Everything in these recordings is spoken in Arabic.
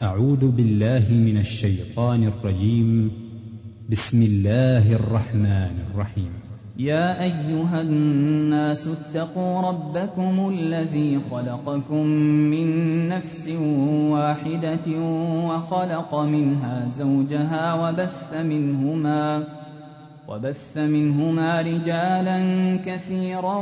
أعوذ بالله من الشيطان الرجيم. بسم الله الرحمن الرحيم. يا أيها الناس اتقوا ربكم الذي خلقكم من نفس واحدة وخلق منها زوجها وبث منهما رجالا كثيرا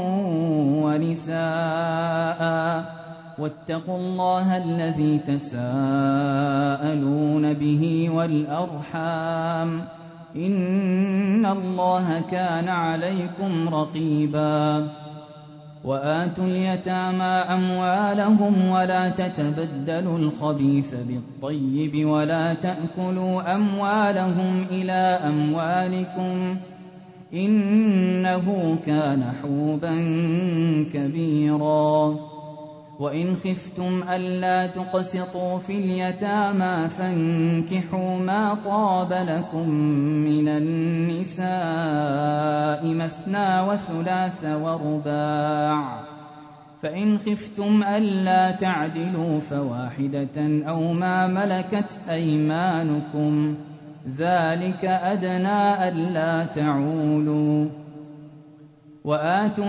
ونساء واتقوا الله الذي تساءلون به والأرحام إن الله كان عليكم رقيبا. وآتوا اليتامى أموالهم ولا تتبدلوا الخبيث بالطيب ولا تأكلوا أموالهم إلى أموالكم إنه كان حوبا كبيرا. وإن خفتم ألا تقسطوا في اليتامى فانكحوا ما طاب لكم من النساء مثنى وثلاث ورباع، فإن خفتم ألا تعدلوا فواحدة أو ما ملكت أيمانكم ذلك أدنى ألا تعولوا. وآتوا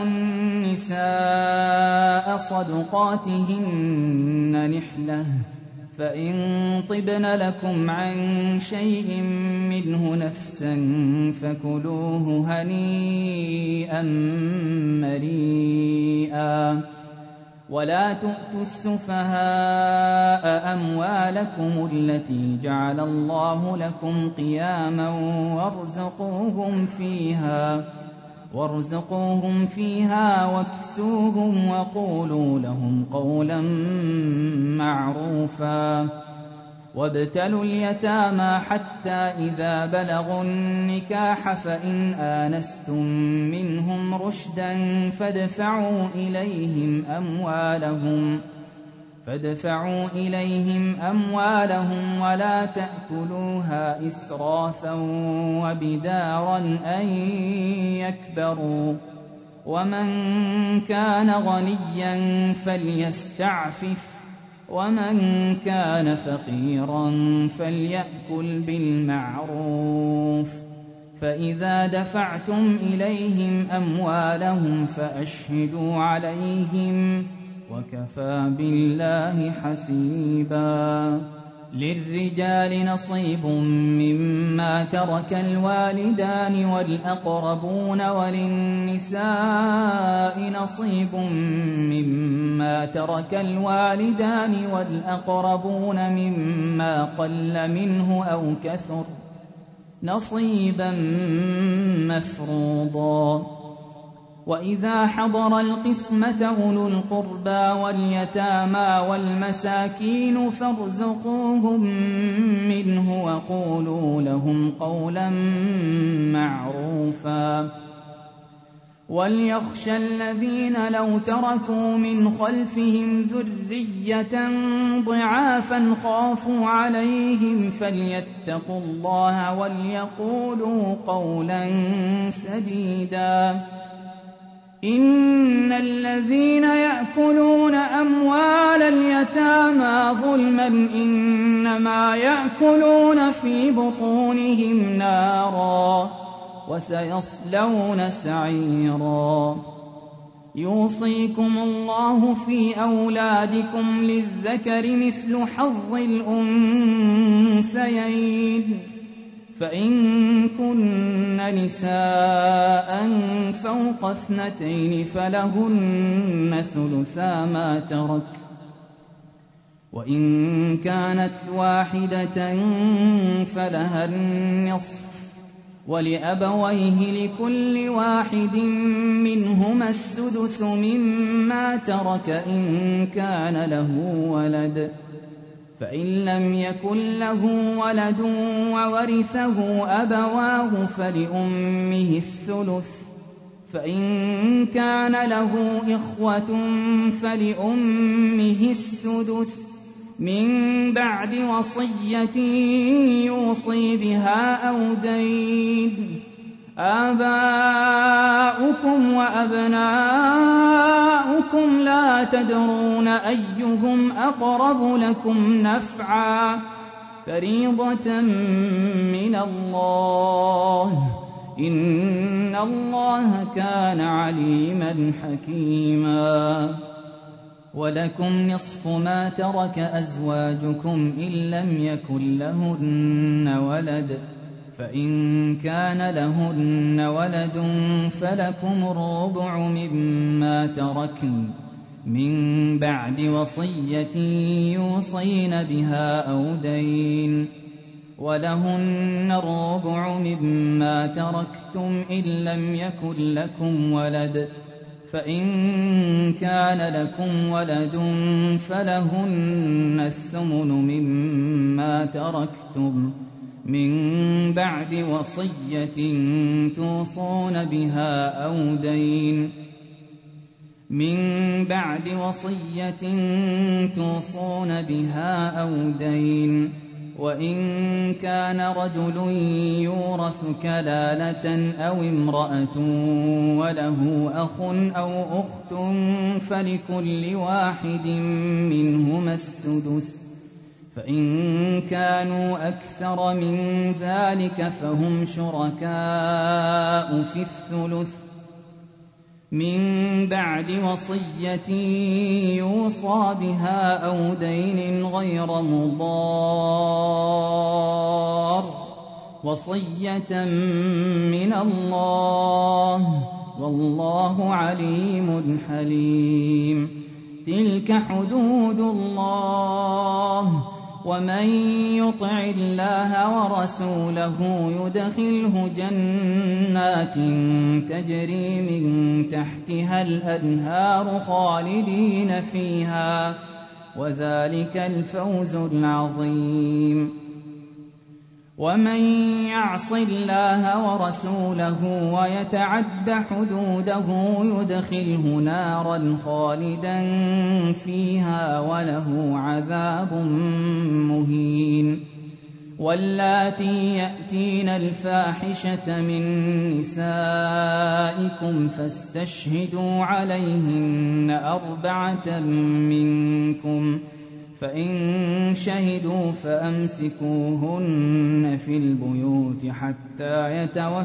النساء صدقاتهن نحلة فإن طبن لكم عن شيء منه نفسا فكلوه هنيئا مريئا. ولا تؤتوا السفهاء أموالكم التي جعل الله لكم قياما وارزقوهم فيها واكسوهم وقولوا لهم قولا معروفا. وابتلوا اليتامى حتى إذا بلغوا النكاح فإن آنستم منهم رشدا فادفعوا إليهم أموالهم ولا تأكلوها إسرافا وبدارا أن يكبروا. ومن كان غنيا فليستعفف ومن كان فقيرا فليأكل بالمعروف. فإذا دفعتم إليهم أموالهم فأشهدوا عليهم وكفى بالله حسيبا. للرجال نصيب مما ترك الوالدان والأقربون وللنساء نصيب مما ترك الوالدان والأقربون مما قل منه أو كثر نصيبا مفروضا. وإذا حضر القسمة أولو القربى واليتامى والمساكين فارزقوهم منه وقولوا لهم قولا معروفا. وليخشى الذين لو تركوا من خلفهم ذرية ضعافا خافوا عليهم فليتقوا الله وليقولوا قولا سديدا. إن الذين يأكلون أموال اليتامى ظلما إنما يأكلون في بطونهم نارا وسيصلون سعيرا. يوصيكم الله في أولادكم للذكر مثل حظ الأنثيين فإن كن نساء فوق 2 فلهن ثلثا ما ترك، وإن كانت واحدة فلها النصف، ولأبويه لكل واحد منهما السدس مما ترك إن كان له ولد، فإن لم يكن له ولد وورثه أبواه فلأمه الثلث، فإن كان له إخوة فلأمه السدس من بعد وصية يوصي بها أو دين. آباؤكم وأبناؤكم لا تدرون أيهم أقرب لكم نفعا فريضة من الله إن الله كان عليما حكيما ولكم نصف ما ترك أزواجكم إن لم يكن لهن ولد فإن كان لهن ولد فلكم الربع مما تركن من بعد وصية يوصين بها أو دين ولهن الربع مما تركتم إن لم يكن لكم ولد فإن كان لكم ولد فلهن الثمن مما تركتم من بعد وصية توصون بها أو دين وإن كان رجل يورث كلالة أو امرأة وله أخ أو أخت فلكل واحد منهما السدس فإن كانوا أكثر من ذلك فهم شركاء في الثلث من بعد وصية يوصى بها أو دين غير مضار وصية من الله والله عليم حليم تلك حدود الله ومن يطع الله ورسوله يدخله جنات تجري من تحتها الأنهار خالدين فيها وذلك الفوز العظيم ومن يعص الله ورسوله ويتعد حدوده يدخله نارا خالدا فيها وله عذاب مهين واللاتي يأتين الفاحشة من نسائكم فاستشهدوا عليهن 4 منكم فإن شهدوا فأمسكوهن في البيوت حتى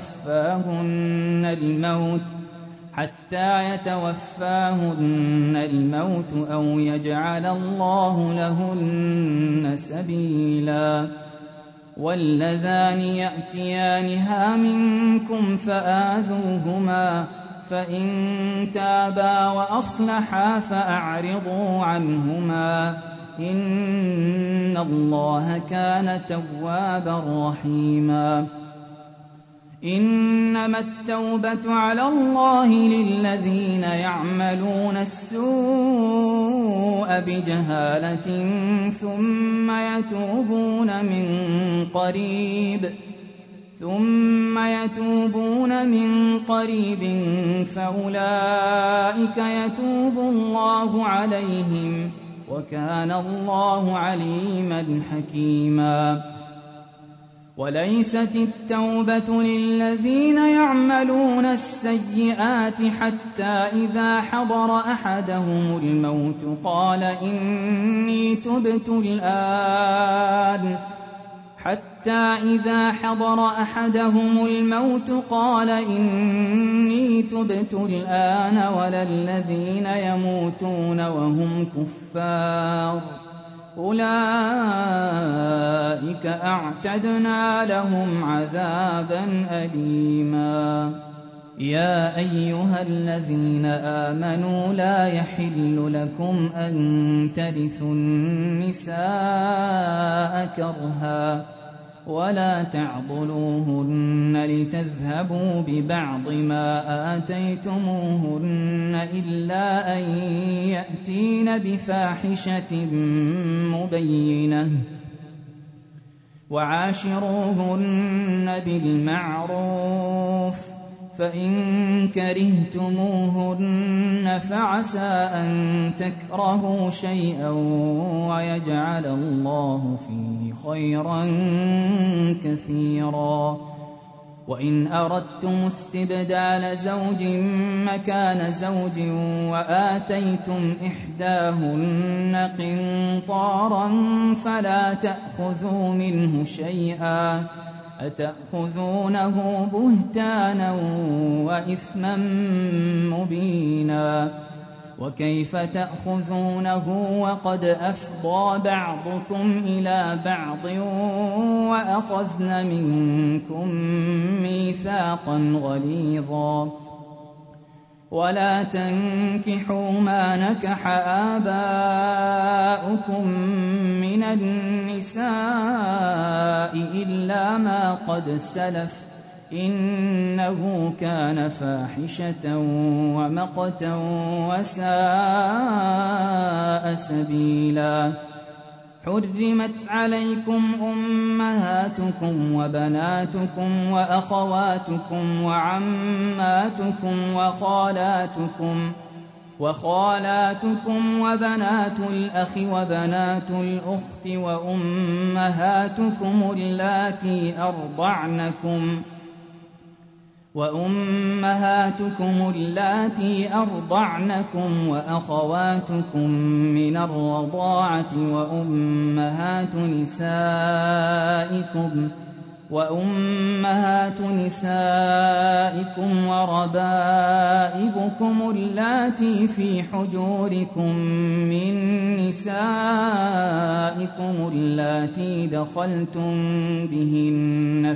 يتوفاهن الموت أو يجعل الله لهن سبيلا واللذان يأتيانها منكم فآذوهما فإن تابا وأصلحا فأعرضوا عنهما إن الله كان توابا رحيما إنما التوبة على الله للذين يعملون السوء بجهالة ثم يتوبون من قريب فأولئك يتوب الله عليهم وكان الله عليما حكيما وليست التوبة للذين يعملون السيئات حتى إذا حضر أحدهم الموت قال إني تبت الآن ولا الذين يموتون وهم كفار أولئك أعتدنا لهم عذابا أليما يا أيها الذين آمنوا لا يحل لكم أن ترثوا النساء كرها ولا تعضلوهن لتذهبوا ببعض ما آتيتموهن إلا أن يأتين بفاحشة مبينة وعاشروهن بالمعروف فإن كرهتموهن فعسى أن تكرهوا شيئا ويجعل الله فيه خيرا كثيرا وإن أردتم استبدال زوج مكان زوج وآتيتم إحداهن قنطارا فلا تأخذوا منه شيئا أتأخذونه بهتانا وإثما مبينا وكيف تأخذونه وقد أفضى بعضكم إلى بعض وأخذن منكم ميثاقا غليظا ولا تنكحوا ما نكح آباؤكم من النساء إلا ما قد سلف إنه كان فاحشة ومقتا وساء سبيلا حرمت عليكم أمهاتكم وبناتكم وأخواتكم وعماتكم وخالاتكم وبنات الأخ وبنات الأخت وأمهاتكم اللاتي أرضعنكم وأخواتكم من الرضاعة وأمهات نسائكم وربائبكم اللاتي في حجوركم من نسائكم اللاتي دخلتم بهن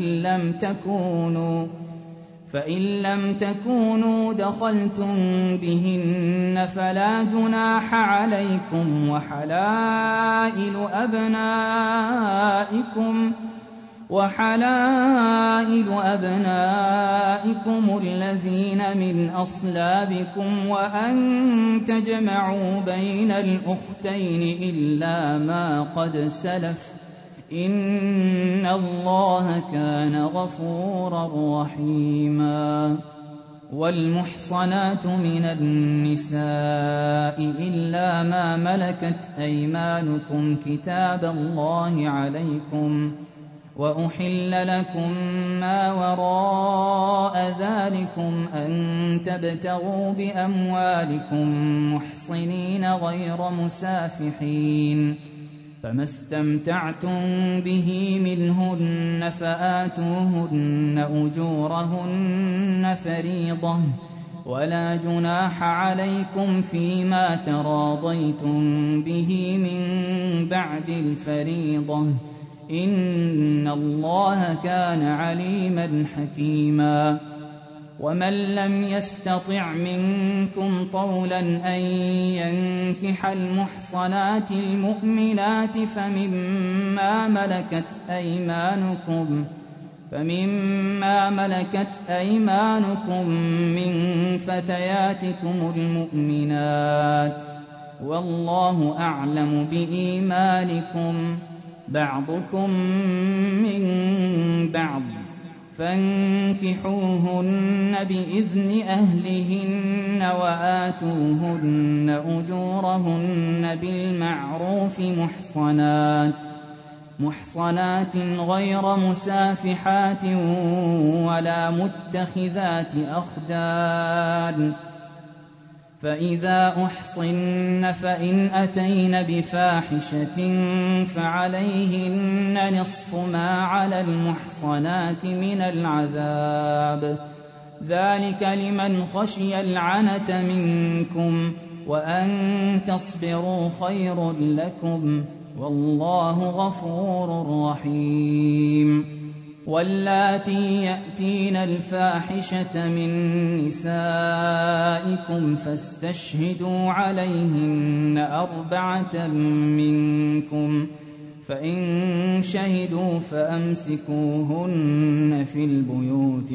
فإن لم تكونوا دخلتم بهن فلا جناح عليكم وحلائل أبنائكم الذين من أصلابكم وأن تجمعوا بين الأختين إلا ما قد سلف إن الله كان غفورا رحيما والمحصنات من النساء إلا ما ملكت أيمانكم كتاب الله عليكم وأحل لكم ما وراء ذلكم أن تبتغوا بأموالكم محصنين غير مسافحين فما استمتعتم به منهن فآتوهن أجورهن فريضة ولا جناح عليكم فيما تراضيتم به من بعد الفريضة إن الله كان عليما حكيما ومن لم يستطع منكم طولا أن ينكح المحصنات المؤمنات فمما ملكت أيمانكم من فتياتكم المؤمنات والله أعلم بإيمانكم بعضكم من بعض فانكحوهن بإذن أهلهن وآتوهن أجورهن بالمعروف محصنات غير مسافحات ولا متخذات أخدان فإذا أحصن فإن أتين بفاحشة فعليهن نصف ما على المحصنات من العذاب ذلك لمن خشي العنة منكم وأن تصبروا خير لكم والله غفور رحيم واللاتي يأتين الفاحشة من نسائكم فاستشهدوا عليهن 4 منكم فإن شهدوا فأمسكوهن في البيوت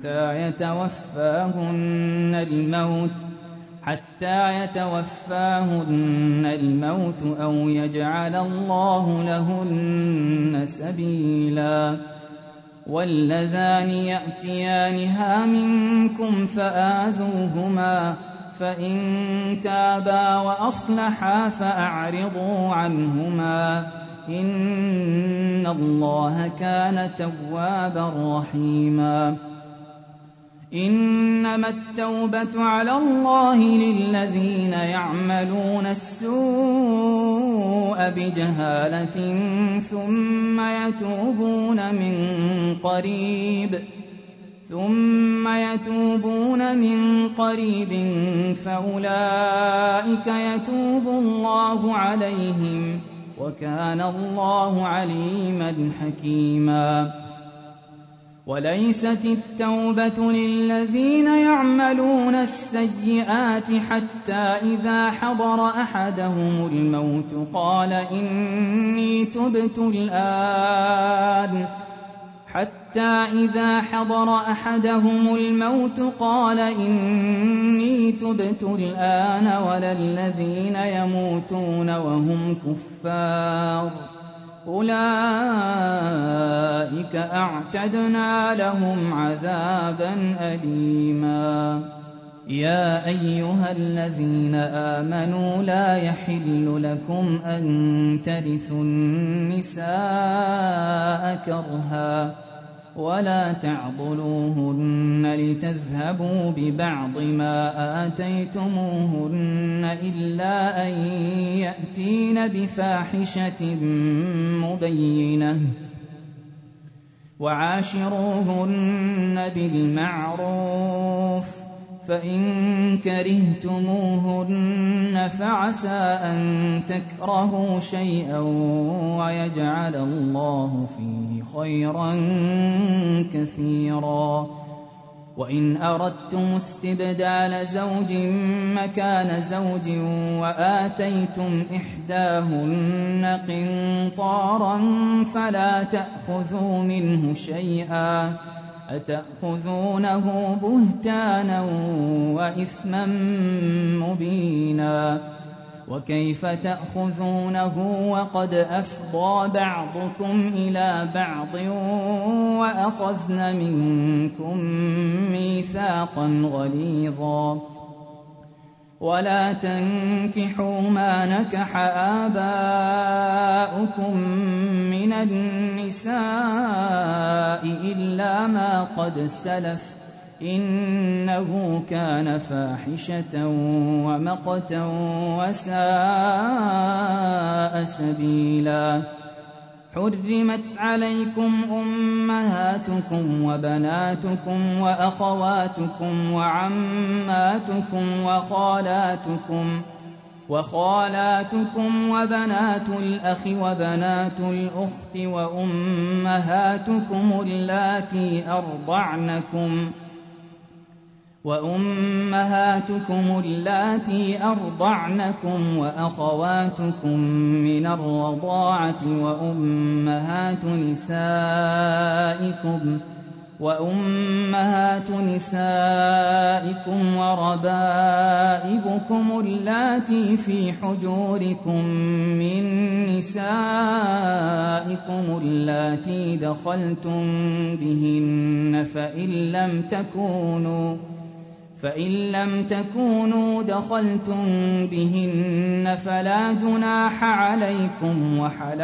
حتى يتوفاهن الموت أو يجعل الله لهن سبيلا واللذان يأتيانها منكم فآذوهما فإن تابا وأصلحا فأعرضوا عنهما إن الله كان توابا رحيما إنما التوبة على الله للذين يعملون السوء بجهالة ثم يتوبون من قريب فأولئك يتوب الله عليهم وكان الله عليما حكيما وليست التوبة للذين يعملون السيئات حتى إذا حضر أحدهم الموت قال إني تبت الآن ولا الذين يموتون وهم كفار أولئك أعتدنا لهم عذابا أليما يا أيها الذين آمنوا لا يحل لكم أن ترثوا النساء كرها ولا تعضلوهن لتذهبوا ببعض ما آتيتموهن إلا أن يأتين بفاحشة مبينة وعاشروهن بالمعروف فإن كرهتموهن فعسى أن تكرهوا شيئا ويجعل الله فيه خيرا كثيرا وإن أردتم استبدال زوج مكان زوج وآتيتم إحداهن قنطارا فلا تأخذوا منه شيئا أتأخذونه بهتانا وإثما مبينا وكيف تأخذونه وقد أفضى بعضكم إلى بعض وأخذن منكم ميثاقا غليظا ولا تنكحوا ما نكح آباؤكم من النساء إلا ما قد سلف إنه كان فاحشة ومقتا وساء سبيلا حرمت عليكم أمهاتكم وبناتكم وأخواتكم وعماتكم وخالاتكم وبنات الأخ وبنات الأخت وأمهاتكم اللاتي أرضعنكم وأخواتكم من الرضاعة وأمهات نسائكم وربائبكم اللاتي في حجوركم من نسائكم اللاتي دخلتم بهن فإن لم تكونوا دخلتم بهن فلا جناح عليكم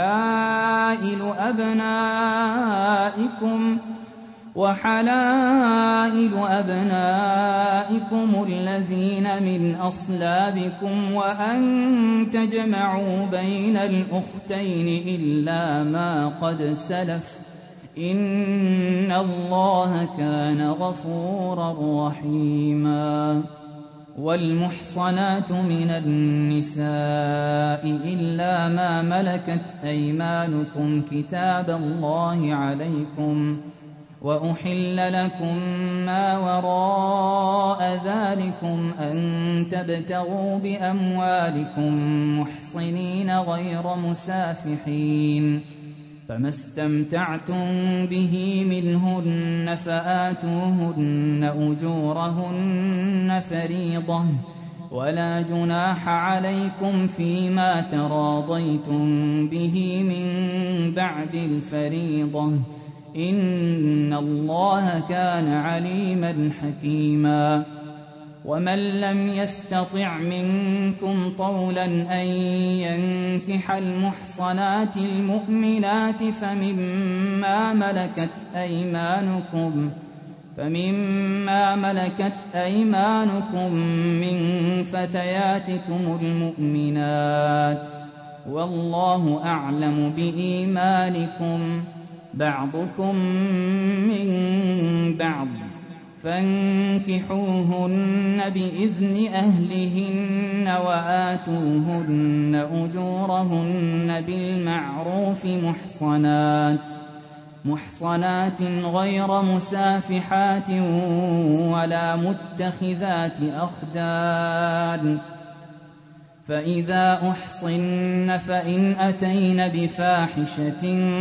وحلائل أبنائكم الذين من أصلابكم وأن تجمعوا بين الأختين إلا ما قد سلف إن الله كان غفورا رحيما والمحصنات من النساء إلا ما ملكت أيمانكم كتاب الله عليكم وأحل لكم ما وراء ذلكم أن تبتغوا بأموالكم محصنين غير مسافحين فما استمتعتم به منهن فآتوهن أجورهن فريضة ولا جناح عليكم فيما تراضيتم به من بعد الفريضة إن الله كان عليما حكيما ومن لم يستطع منكم طولا أن ينكح المحصنات المؤمنات فمما ملكت أيمانكم من فتياتكم المؤمنات، والله أعلم بإيمانكم، بعضكم من بعض، فانكحوهن بإذن أهلهن وآتوهن أجورهن بالمعروف محصنات غير مسافحات ولا متخذات أخدان، فإذا أحصن فإن أتين بفاحشة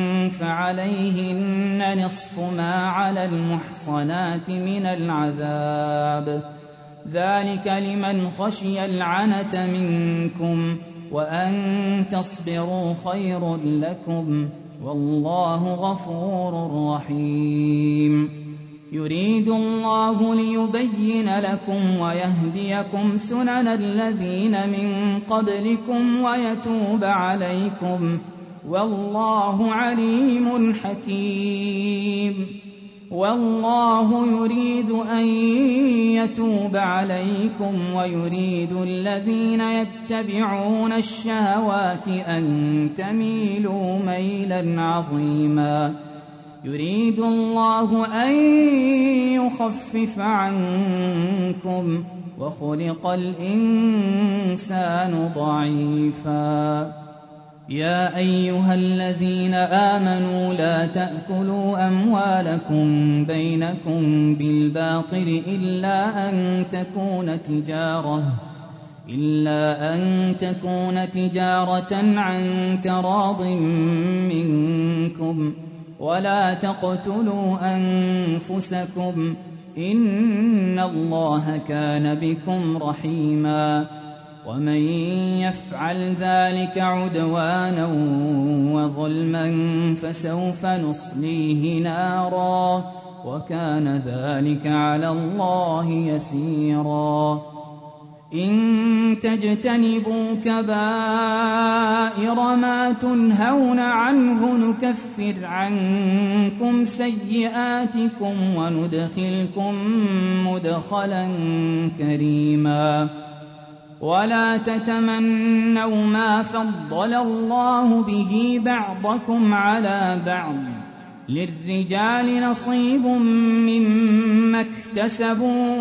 فعليهن نصف ما على المحصنات من العذاب، ذلك لمن خشي العنة منكم، وأن تصبروا خير لكم، والله غفور رحيم. يريد الله ليبين لكم ويهديكم سنن الذين من قبلكم ويتوب عليكم، والله عليم حكيم. والله يريد أن يتوب عليكم ويريد الذين يتبعون الشهوات أن تميلوا ميلا عظيما. يريد الله أن يخفف عنكم، وخلق الإنسان ضعيفا. يا أيها الذين آمنوا لا تأكلوا أموالكم بينكم بالباطل إلا أن تكون تجارة عن تراض منكم، ولا تقتلوا أنفسكم، إن الله كان بكم رحيما. ومن يفعل ذلك عدوانا وظلما فسوف نصليه نارا، وكان ذلك على الله يسيرا. إن تجتنبوا كبائر ما تنهون عنه نكفر عنكم سيئاتكم وندخلكم مدخلا كريما. ولا تتمنوا ما فضل الله به بعضكم على بعض، للرجال نصيب مما اكتسبوا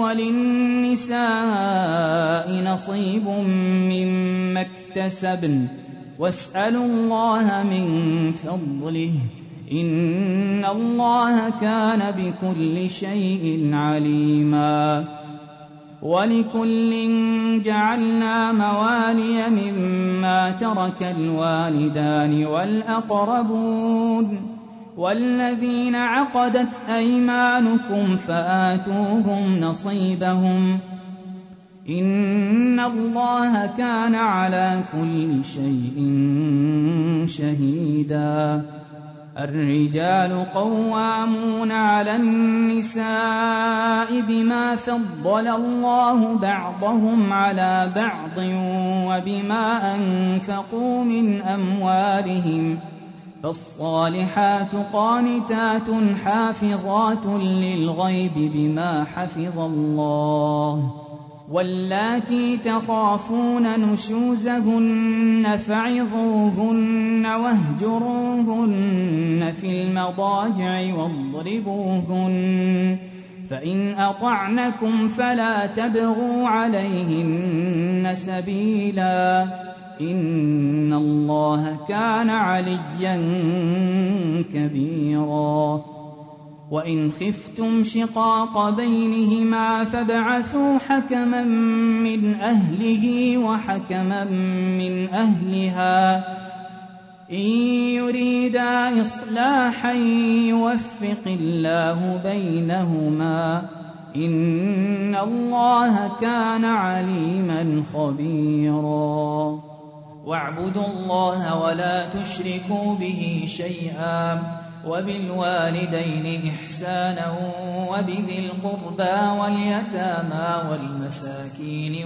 وللنساء نصيب مما اكتسبن، واسألوا الله من فضله، إن الله كان بكل شيء عليما. ولكل جعلنا موالي مما ترك الوالدان والأقربون والذين عقدت أيمانكم فآتوهم نصيبهم، إن الله كان على كل شيء شهيدا. الرجال قوامون على النساء بما فضل الله بعضهم على بعض وبما أنفقوا من أموالهم، فالصالحات قانتات حافظات للغيب بما حفظ الله، واللاتي تخافون نشوزهن فعظوهن واهجروهن في المضاجع واضربوهن، فإن أطعنكم فلا تبغوا عليهن سبيلا، إن الله كان عليا كبيرا. وإن خفتم شقاق بينهما فابعثوا حكما من أهله وحكما من أهلها، إن يريدا إصلاحا يوفق الله بينهما، إن الله كان عليما خبيرا. واعبدوا الله ولا تشركوا به شيئا، وبالوالدين إحسانا وبذي القربى واليتامى والمساكين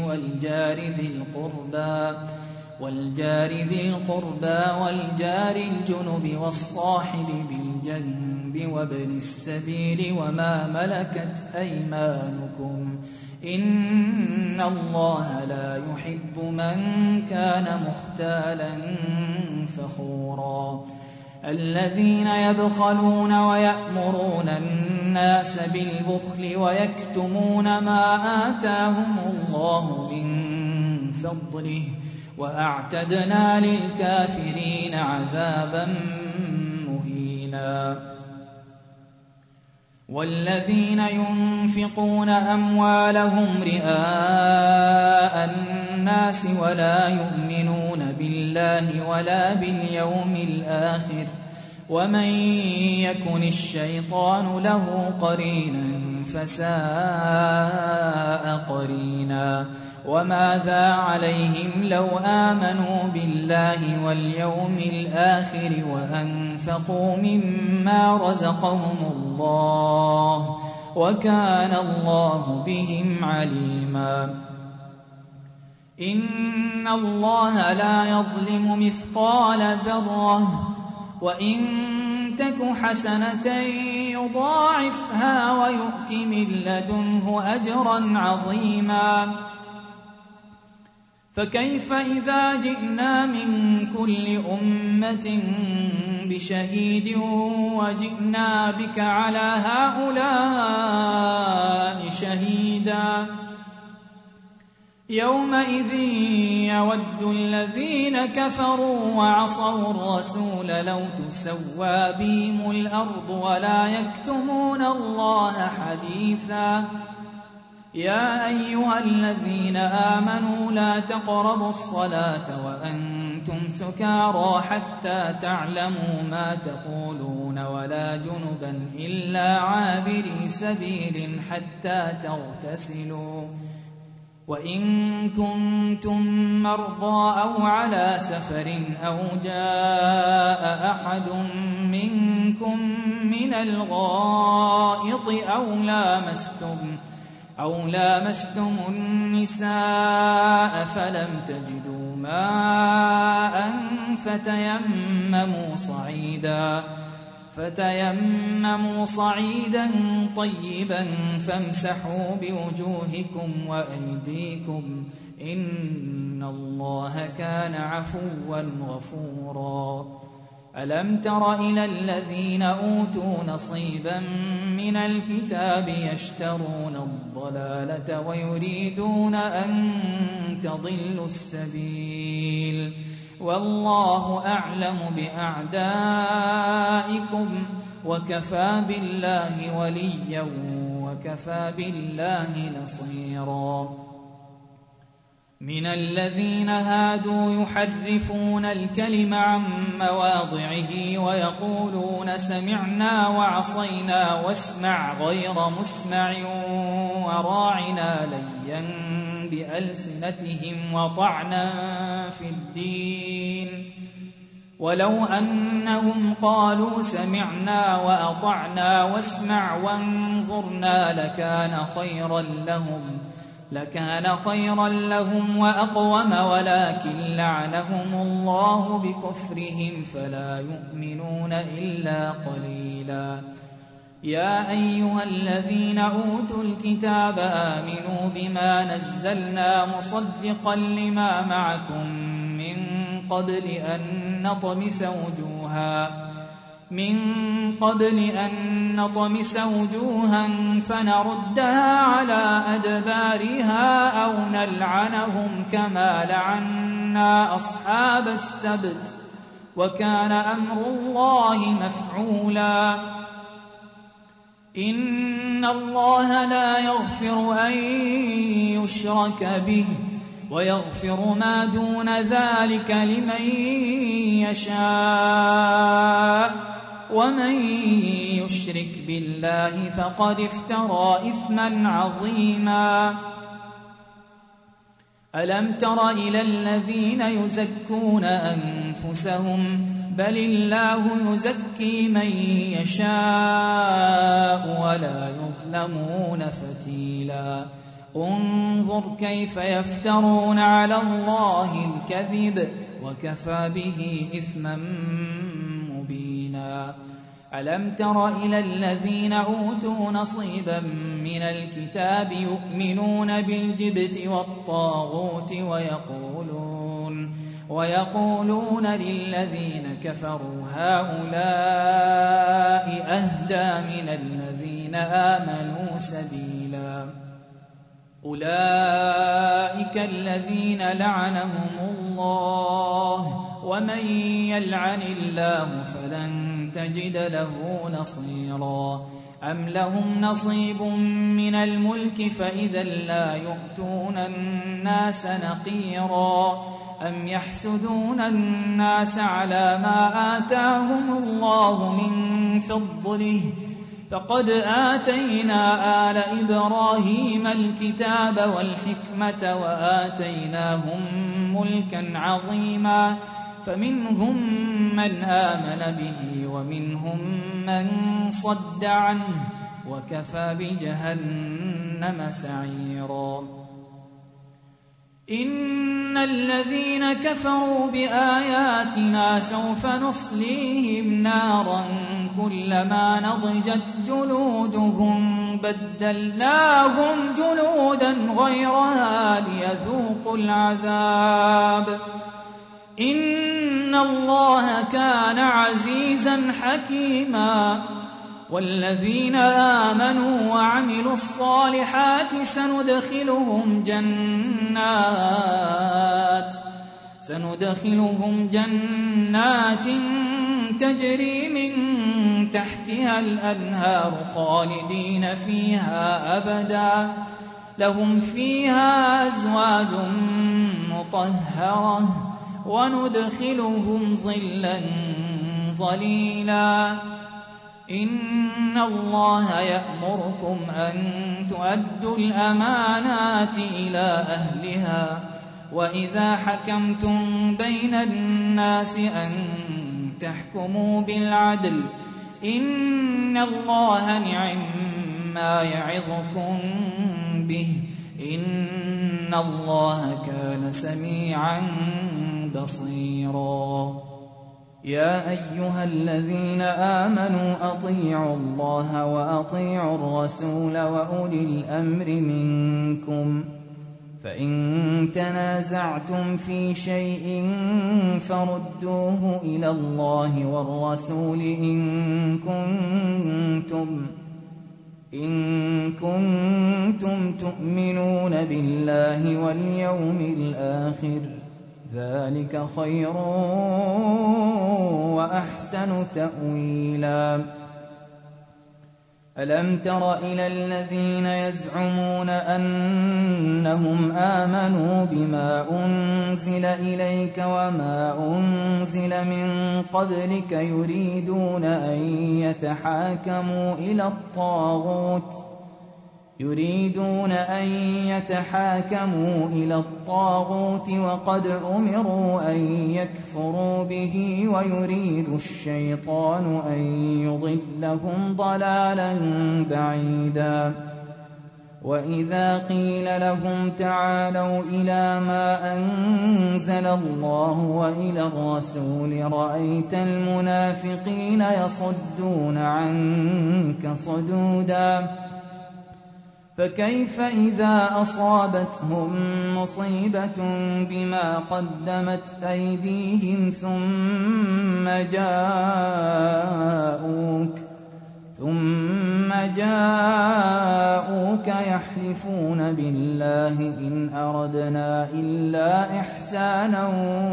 والجار ذي القربى والجار الجنب والصاحب بالجنب وابن السبيل وما ملكت أيمانكم إن الله لا يحب من كان مختالا فخورا الذين يبخلون ويأمرون الناس بالبخل ويكتمون ما آتاهم الله من فضله وأعتدنا للكافرين عذابا مهينا والذين ينفقون أموالهم رئاء الناس ولا يؤمنون بالله ولا باليوم الآخر ومن يكن الشيطان له قرينا فساء قرينا وماذا عليهم لو آمنوا بالله واليوم الآخر وأنفقوا مما رزقهم الله وكان الله بهم عليما إن الله لا يظلم مثقال ذرة وإن تك حسنة يضاعفها ويؤت من لدنه أجرا عظيما فكيف إذا جئنا من كل أمة بشهيد وجئنا بك على هؤلاء شهيدا يومئذ يود الذين كفروا وعصوا الرسول لو تسوى بهم الأرض ولا يكتمون الله حديثا يا أيها الذين آمنوا لا تقربوا الصلاة وأنتم سكارى حتى تعلموا ما تقولون ولا جنبا إلا عابري سبيل حتى تغتسلوا وإن كنتم مرضى أو على سفر أو جاء أحد منكم من الغائط أو لامستم النساء فلم تجدوا ماء فتيمموا صعيدا طيبا فامسحوا بوجوهكم وأيديكم إن الله كان عفوا غفورا ألم تر إلى الذين أوتوا نصيبا من الكتاب يشترون الضلالة ويريدون أن تضلوا السبيل والله أعلم بأعدائكم وكفى بالله وليا وكفى بالله نصيرا من الذين هادوا يحرفون الكلم عن مواضعه ويقولون سمعنا وعصينا واسمع غير مسمع وراعنا ليا بألسنتهم وطعنا في الدين ولو أنهم قالوا سمعنا وأطعنا واسمع وانظرنا لكان خيرا لهم وأقوم ولكن لعنهم الله بكفرهم فلا يؤمنون إلا قليلا يا أيها الذين أوتوا الكتاب آمنوا بما نزلنا مصدقا لما معكم من قبل أن نطمس وجوها فنردها على أدبارها أو نلعنهم كما لعنا أصحاب السبت وكان أمر الله مفعولا إن الله لا يغفر أن يشرك به ويغفر ما دون ذلك لمن يشاء ومن يشرك بالله فقد افترى إثما عظيما ألم تر إلى الذين يزكون أنفسهم بل الله يزكي من يشاء ولا يظلمون فتيلا انظر كيف يفترون على الله الكذب وكفى به إثما مبينا ألم تر إلى الذين أوتوا نصيبا من الكتاب يؤمنون بالجبت والطاغوت ويقولون للذين كفروا هؤلاء أهدى من الذين آمنوا سبيلا أولئك الذين لعنهم الله ومن يلعن الله فلن تجد له نصيرا أم لهم نصيب من الملك فإذا لا يؤتون الناس نقيرا أم يحسدون الناس على ما آتاهم الله من فضله فقد آتينا آل إبراهيم الكتاب والحكمة وآتيناهم ملكا عظيما فمنهم من آمن به ومنهم من صد عنه وكفى بجهنم سعيرا إن الذين كفروا بآياتنا سوف نصليهم نارا كلما نضجت جلودهم بدلناهم جلودا غيرها ليذوقوا العذاب إن الله كان عزيزا حكيما والذين آمنوا وعملوا الصالحات سندخلهم جنات تجري من تحتها الأنهار خالدين فيها أبدا لهم فيها أزواج مطهرة وندخلهم ظلا ظليلا إن الله يأمركم أن تؤدوا الأمانات إلى أهلها وإذا حكمتم بين الناس أن تحكموا بالعدل إن الله نعم ما يعظكم به إن الله كان سميعا بصيرا يا أيها الذين آمنوا أطيعوا الله وأطيعوا الرسول وأولي الأمر منكم فإن تنازعتم في شيء فردوه إلى الله والرسول إن كنتم تؤمنون بالله واليوم الآخر ذلك خير وأحسن تأويلا ألم تر إلى الذين يزعمون أنهم آمنوا بما أنزل إليك وما أنزل من قبلك يريدون أن يتحاكموا إلى الطاغوت وقد أمروا أن يكفروا به ويريد الشيطان أن يضلهم ضلالا بعيدا وإذا قيل لهم تعالوا إلى ما أنزل الله وإلى الرسول رأيت المنافقين يصدون عنك صدودا فكيف إذا أصابتهم مصيبة بما قدمت أيديهم ثم جاءوك يحلفون بالله إن أردنا إلا إحسانا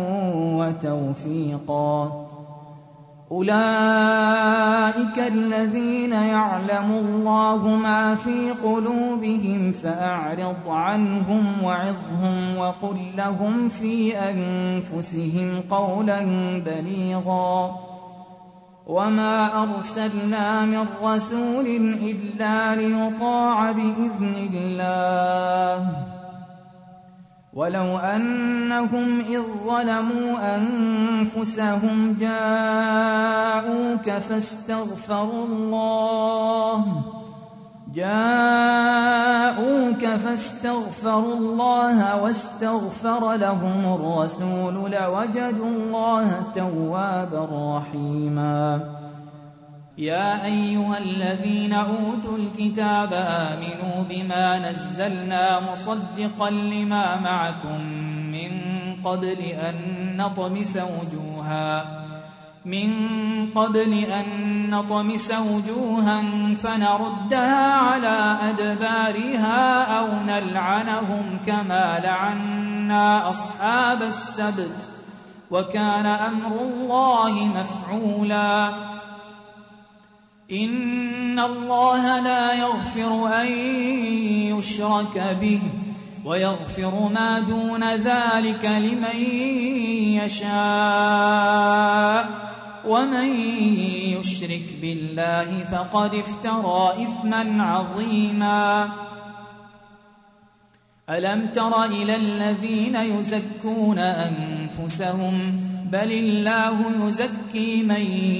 وتوفيقا أولئك الذين يعلم الله ما في قلوبهم فأعرض عنهم وعظهم وقل لهم في أنفسهم قولا بليغا وما أرسلنا من رسول إلا ليطاع بإذن الله ولو أنهم إذ ظلموا أنفسهم جاءوك فاستغفروا الله واستغفر لهم الرسول لوجدوا الله توابا رحيما. يا أيها الذين أوتوا الكتاب آمنوا بما نزلنا مصدقا لما معكم من قبل أن نطمس وجوها فنردها على أدبارها أو نلعنهم كما لعنا أصحاب السبت وكان أمر الله مفعولا. إن الله لا يغفر أن يشرك به ويغفر ما دون ذلك لمن يشاء ومن يشرك بالله فقد افترى إثما عظيما. ألم تر إلى الذين يزكون أنفسهم بل الله يزكي من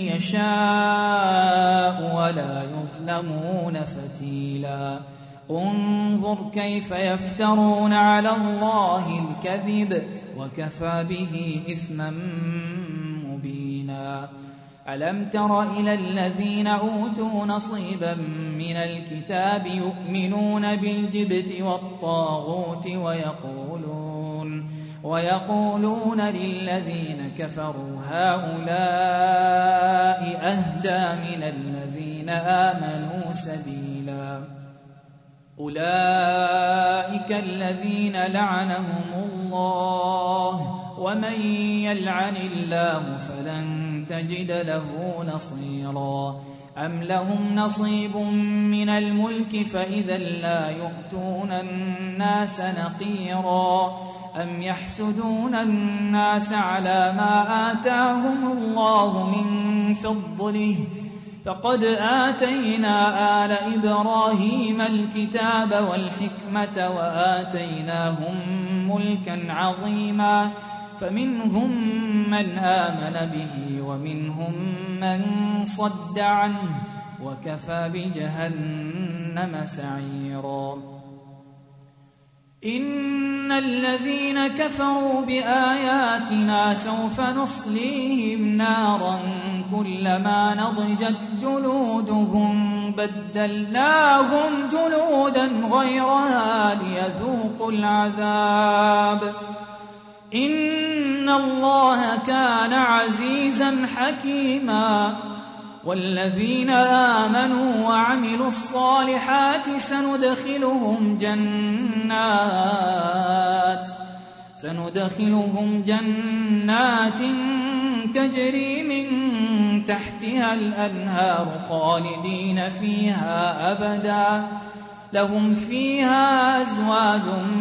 يشاء ولا يظلمون فتيلا. انظر كيف يفترون على الله الكذب وكفى به إثما مبينا. ألم تر إلى الذين أوتوا نصيبا من الكتاب يؤمنون بالجبت والطاغوت ويقولون للذين كفروا هؤلاء أهدى من الذين آمنوا سبيلا. أولئك الذين لعنهم الله ومن يلعن الله فلن تجد له نصيرا. أم لهم نصيب من الملك فإذا لا يؤتون الناس نقيرا. أم يحسدون الناس على ما آتاهم الله من فضله فقد آتينا آل إبراهيم الكتاب والحكمة وآتيناهم ملكا عظيما. فمنهم من آمن به ومنهم من صد عنه وكفى بجهنم سعيرا. إن الذين كفروا بآياتنا سوف نصليهم نارا كلما نضجت جلودهم بدلناهم جلودا غيرها ليذوقوا العذاب إن الله كان عزيزا حكيما. والذين آمنوا وعملوا الصالحات سندخلهم جنات تجري من تحتها الأنهار خالدين فيها أبدا لهم فيها أزواج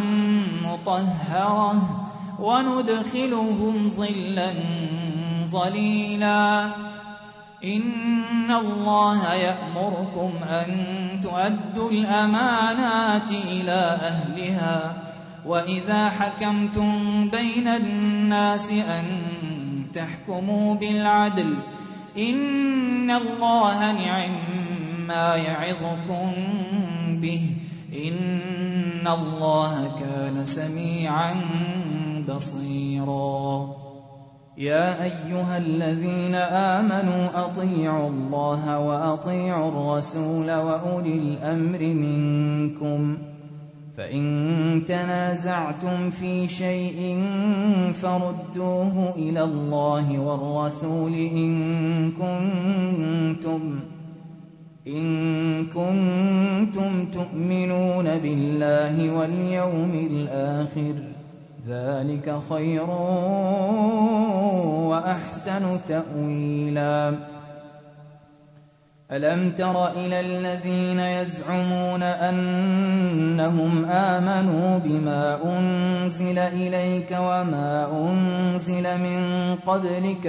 مطهرة وندخلهم ظلا ظليلا. إن الله يأمركم أن تؤدوا الأمانات إلى أهلها وإذا حكمتم بين الناس أن تحكموا بالعدل إن الله نعما يعظكم به إن الله كان سميعا بصيرا. يا أيها الذين آمنوا أطيعوا الله وأطيعوا الرسول وأولي الأمر منكم فإن تنازعتم في شيء فردوه إلى الله والرسول إن كنتم تؤمنون بالله واليوم الآخر ذلك خير وأحسن تأويلا. ألم تر إلى الذين يزعمون أنهم آمنوا بما أنزل إليك وما أنزل من قبلك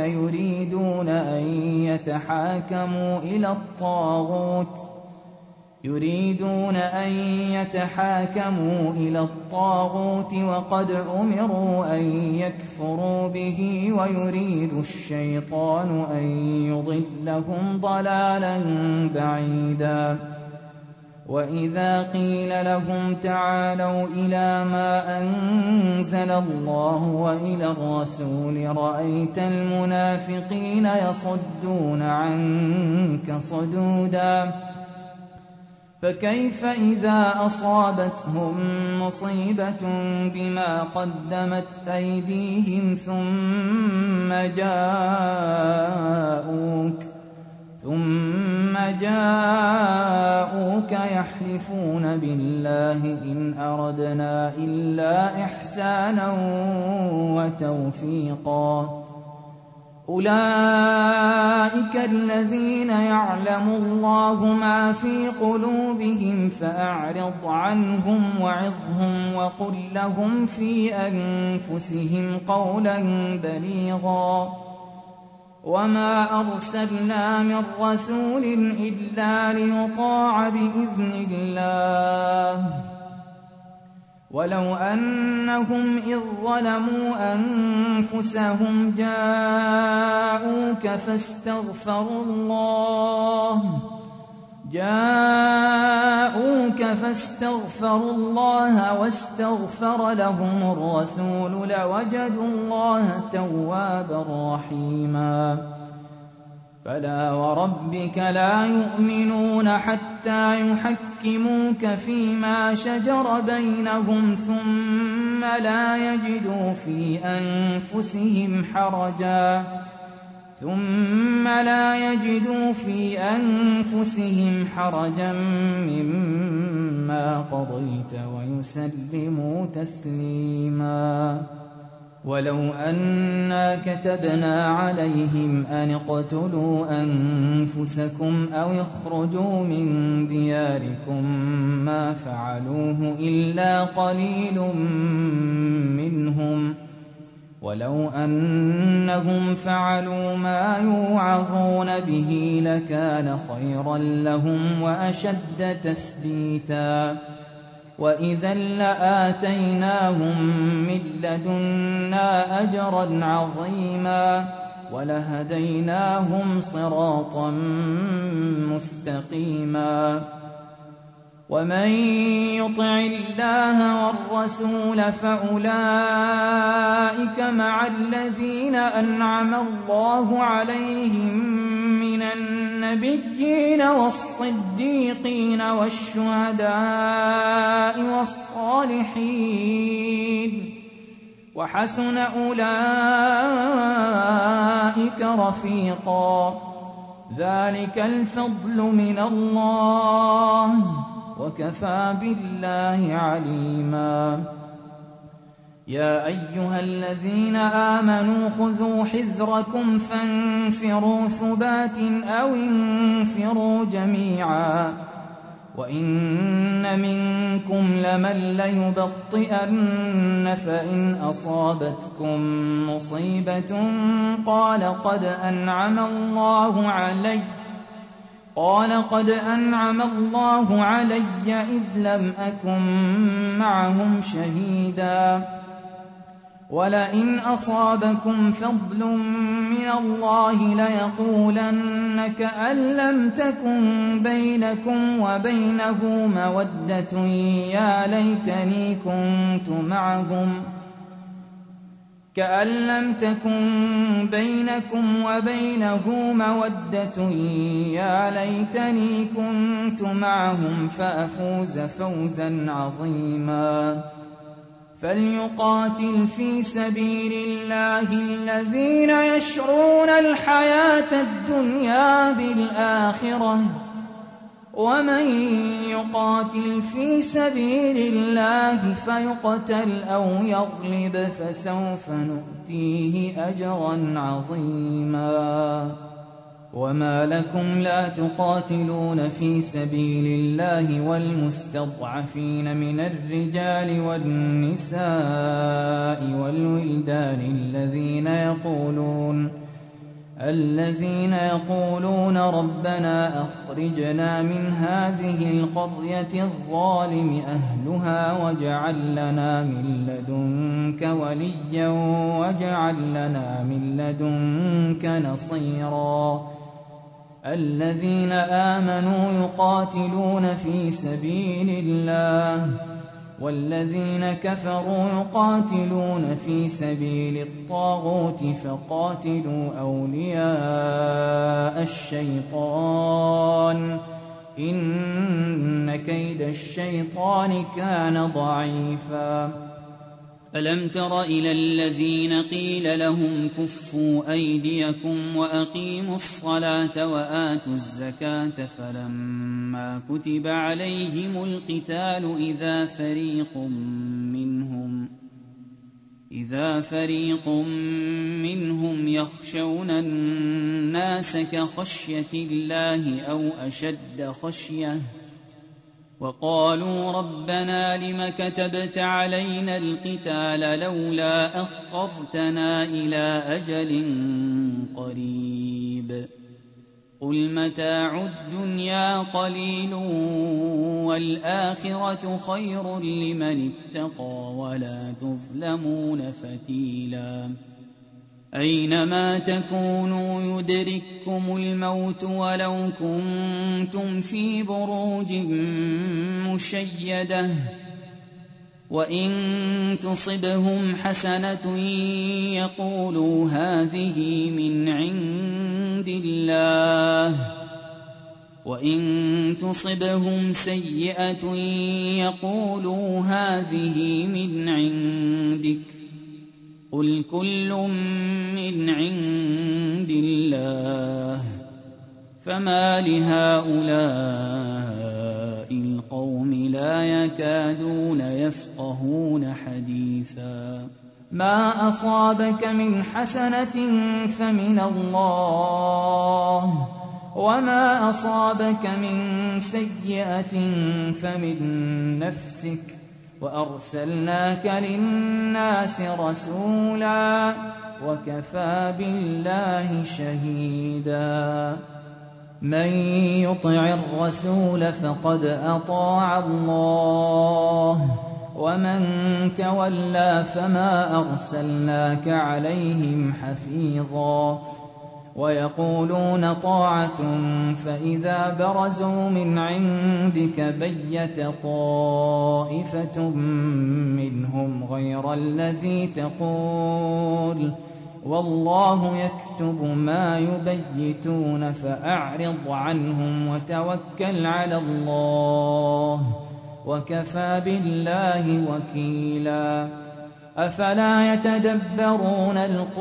يريدون أن يتحاكموا إلى الطاغوت وقد أمروا أن يكفروا به ويريد الشيطان أن يضلهم ضلالا بعيدا وإذا قيل لهم تعالوا إلى ما أنزل الله وإلى الرسول رأيت المنافقين يصدون عنك صدودا فكيف إذا أصابتهم مصيبة بما قدمت أيديهم ثم جاءوك يحلفون بالله إن أردنا إلا إحسانا وتوفيقا أولئك الذين يعلم الله ما في قلوبهم فأعرض عنهم وعظهم وقل لهم في أنفسهم قولا بليغا وما أرسلنا من رسول إلا ليطاع بإذن الله ولو أنهم إذ ظلموا أنفسهم جاءوك فاستغفروا الله واستغفر لهم الرسول لوجدوا الله توابا رحيما فلا وربك لا يؤمنون حتى يحكموك فيما شجر بينهم ثم لا يجدوا في أنفسهم حرجا مما قضيت ويسلموا تسليما ولو أنا كتبنا عليهم أن اقتلوا أنفسكم أو اخرجوا من دياركم ما فعلوه إلا قليل منهم ولو أنهم فعلوا ما يوعظون به لكان خيرا لهم وأشد تثبيتا وإذا لآتيناهم من لدنا أجرا عظيما ولهديناهم صراطا مستقيما ومن يطع الله والرسول فأولئك مع الذين أنعم الله عليهم من النبيين والصديقين والشهداء والصالحين وحسن أولئك رفيقا ذلك الفضل من الله وكفى بالله عليما يا أيها الذين آمنوا خذوا حذركم فانفروا ثبات أو انفروا جميعا وإن منكم لمن ليبطئن فإن أصابتكم مصيبة قال قد أنعم الله علي إذ لم أكن معهم شهيدا ولئن أصابكم فضل من الله ليقولن كأن لم تكن بينكم وبينه مودة يا ليتني كنت معهم فأفوز فوزا عظيما فليقاتل في سبيل الله الذين يشرون الحياة الدنيا بالآخرة ومن يقاتل في سبيل الله فيقتل أو يغلب فسوف نؤتيه أجرا عظيما وما لكم لا تقاتلون في سبيل الله والمستضعفين من الرجال والنساء والولدان الذين يقولون ربنا أخرجنا من هذه القرية الظالم أهلها واجعل لنا من لدنك وليا واجعل لنا من لدنك نصيرا الذين آمنوا يقاتلون في سبيل الله والذين كفروا يقاتلون في سبيل الطاغوت فقاتلوا أولياء الشيطان إن كيد الشيطان كان ضعيفا ألم تر إلى الذين قيل لهم كفوا أيديكم وأقيموا الصلاة وآتوا الزكاة فلما كتب عليهم القتال إذا فريق منهم يخشون الناس كخشية الله أو أشد خشية وقالوا ربنا لم كتبت علينا القتال لولا أخرتنا إلى أجل قريب قل متاع الدنيا قليل والآخرة خير لمن اتقى ولا تظلمون فتيلا أينما تكونوا يدرككم الموت ولو كنتم في بروج مشيدة وإن تصبهم حسنة يقولوا هذه من عند الله وإن تصبهم سيئة يقولوا هذه من عندك قل كل من عند الله فما لهؤلاء القوم لا يكادون يفقهون حديثا ما أصابك من حسنة فمن الله وما أصابك من سيئة فمن نفسك وأرسلناك للناس رسولا وكفى بالله شهيدا من يطع الرسول فقد أطاع الله ومن تولى فما أرسلناك عليهم حفيظا ويقولون طاعة فإذا برزوا من عندك بيت طائفة منهم غير الذي تقول والله يكتب ما يبيتون فأعرض عنهم وتوكل على الله وكفى بالله وكيلا أفلا يتدبرون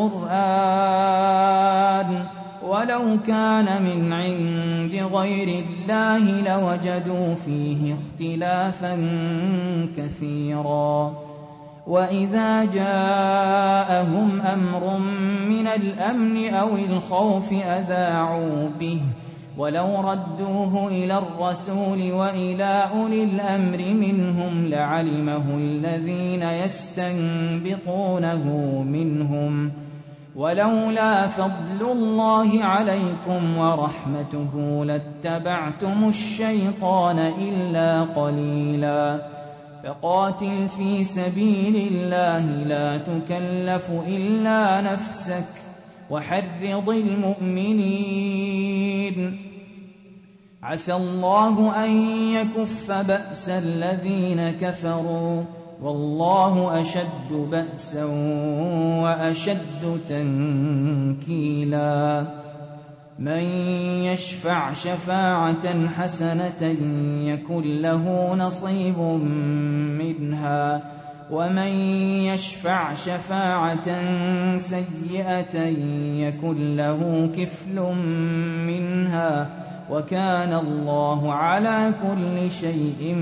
القرآن ولو كان من عند غير الله لوجدوا فيه اختلافا كثيرا وإذا جاءهم أمر من الأمن أو الخوف أذاعوا به ولو ردوه إلى الرسول وإلى أولي الأمر منهم لعلمه الذين يستنبطونه منهم ولولا فضل الله عليكم ورحمته لاتبعتم الشيطان إلا قليلا فقاتل في سبيل الله لا تكلف إلا نفسك وحرض المؤمنين عسى الله أن يكف بأس الذين كفروا والله أشد بأسا وأشد تنكيلا من يشفع شفاعة حسنة يكن له نصيب منها ومن يشفع شفاعة سيئة يكن له كفل منها وكان الله على كل شيء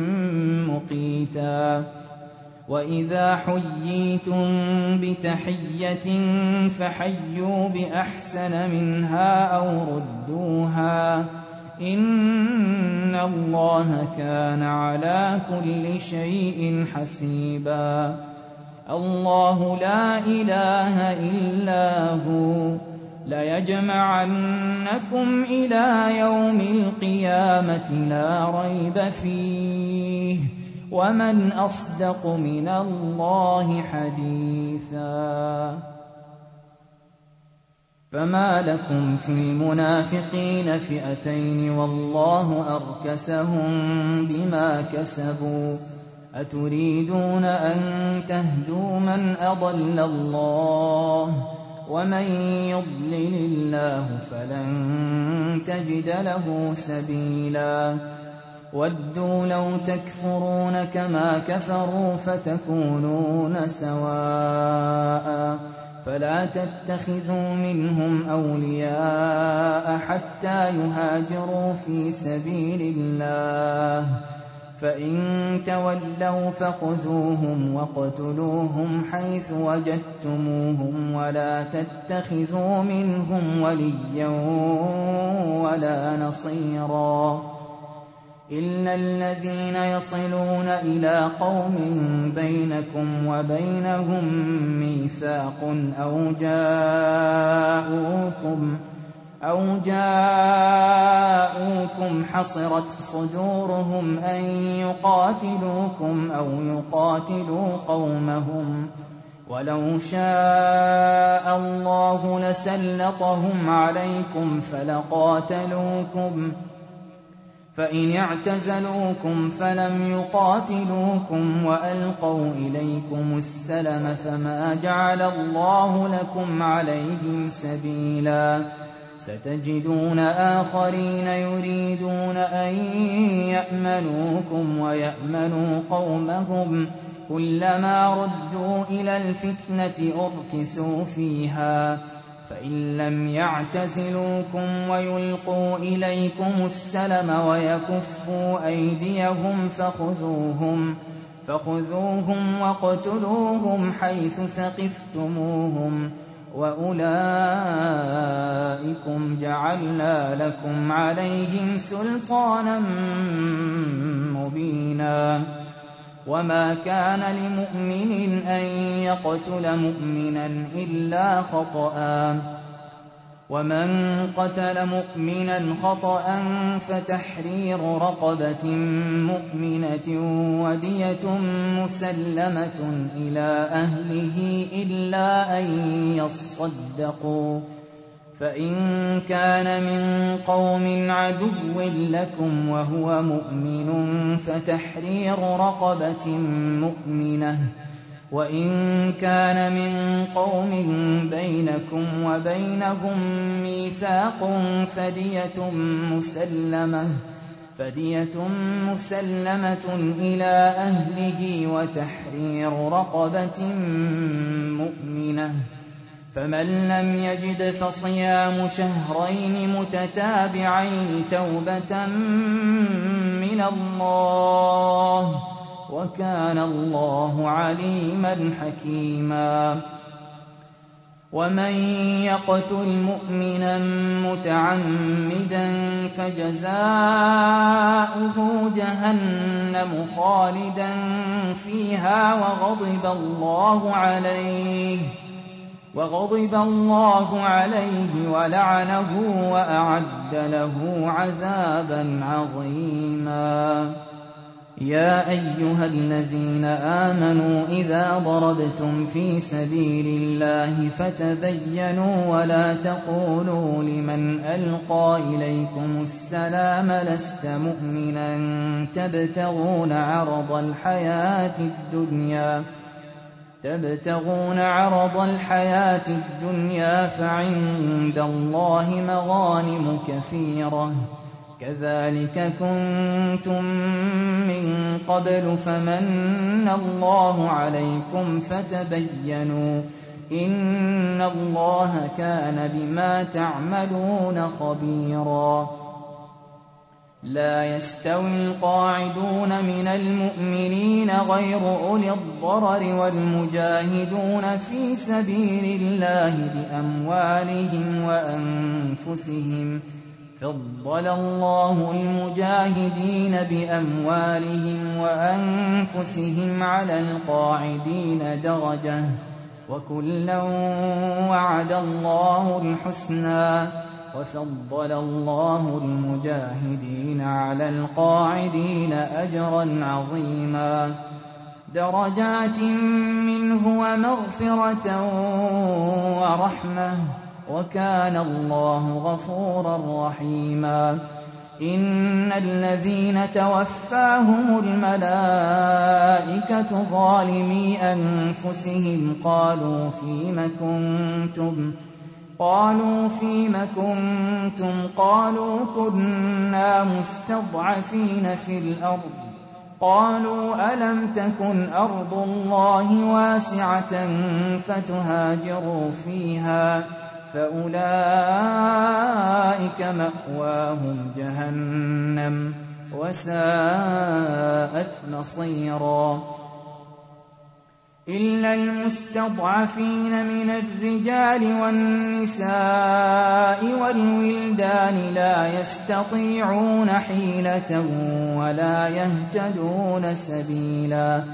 مقيتا وإذا حييتم بتحية فحيوا بأحسن منها أو ردوها إن الله كان على كل شيء حسيبا الله لا إله إلا هو ليجمعنكم إلى يوم القيامة لا ريب فيه ومن أصدق من الله حديثا. فما لكم في المنافقين فئتين والله أركسهم بما كسبوا أتريدون أن تهدوا من أضل الله ومن يضلل الله فلن تجد له سبيلا. ودوا لو تكفرون كما كفروا فتكونون سواء فلا تتخذوا منهم أولياء حتى يهاجروا في سبيل الله فإن تولوا فخذوهم واقتلوهم حيث وجدتموهم ولا تتخذوا منهم وليا ولا نصيرا إلا الذين يصلون إلى قوم بينكم وبينهم ميثاق أو جاءوكم حصرت صدورهم أن يقاتلوكم أو يقاتلوا قومهم ولو شاء الله لسلطهم عليكم فلقاتلوكم فإن اعتزلوكم فلم يقاتلوكم وألقوا إليكم السلم فما جعل الله لكم عليهم سبيلا. ستجدون آخرين يريدون أن يأمنوكم ويأمنوا قومهم كلما ردوا إلى الفتنة أركسوا فيها فإن لم يعتزلوكم ويلقوا إليكم السلم ويكفوا أيديهم فخذوهم واقتلوهم حيث ثقفتموهم وأولئكم جعلنا لكم عليهم سلطانا مبينا. وما كان لمؤمن أن يقتل مؤمنا إلا خطأ ومن قتل مؤمنا خطأ فتحرير رقبة مؤمنة ودية مسلمة إلى أهله إلا أن يصدقوا فإن كان من قوم عدو لكم وهو مؤمن فتحرير رقبة مؤمنة وإن كان من قوم بينكم وبينهم ميثاق فدية مسلمة إلى أهله وتحرير رقبة مؤمنة فمن لم يجد فصيام شهرين متتابعين توبة من الله وكان الله عليما حكيما. ومن يقتل مؤمنا متعمدا فجزاؤه جهنم خالدا فيها وغضب الله عليه ولعنه وأعد له عذابا عظيما. يا أيها الذين آمنوا إذا ضربتم في سبيل الله فتبينوا ولا تقولوا لمن ألقى إليكم السلام لست مؤمنا تبتغون عرض الحياة الدنيا فعند الله مغانم كثيرة كذلك كنتم من قبل فمن الله عليكم فتبينوا إن الله كان بما تعملون خبيرا. لا يستوي القاعدون من المؤمنين غير أولي الضرر والمجاهدون في سبيل الله بأموالهم وأنفسهم فضل الله المجاهدين بأموالهم وأنفسهم على القاعدين درجة وكلا وعد الله الحسنى وفضل الله المجاهدين على القاعدين أجرا عظيما درجات منه ومغفرة ورحمة وكان الله غفورا رحيما إن الذين توفاهم الملائكة ظالمي أنفسهم قالوا فيم كنتم قالوا كنا مستضعفين في الأرض قالوا ألم تكن أرض الله واسعة فتهاجروا فيها فأولئك مأواهم جهنم وساءت مصيرا إلا المستضعفين من الرجال والنساء والولدان لا يستطيعون حيلة ولا يهتدون سبيلا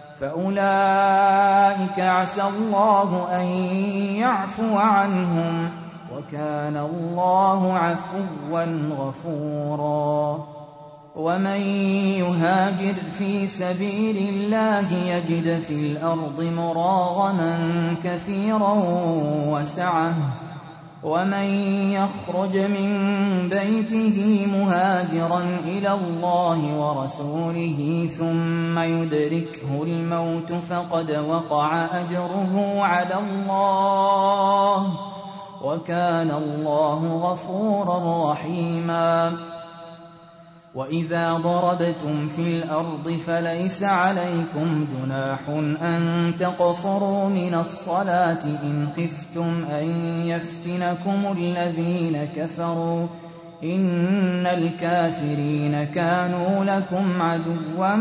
فأولئك عسى الله أن يعفو عنهم وكان الله عفوا غفورا ومن يهاجر في سبيل الله يجد في الأرض مراغما كثيرا وسعة ومن يخرج من بيته مهاجرا إلى الله ورسوله ثم يدركه الموت فقد وقع أجره على الله وكان الله غفورا رحيما وإذا ضربتم في الأرض فليس عليكم جناح أن تقصروا من الصلاة إن خفتم أن يفتنكم الذين كفروا إن الكافرين كانوا لكم عدوا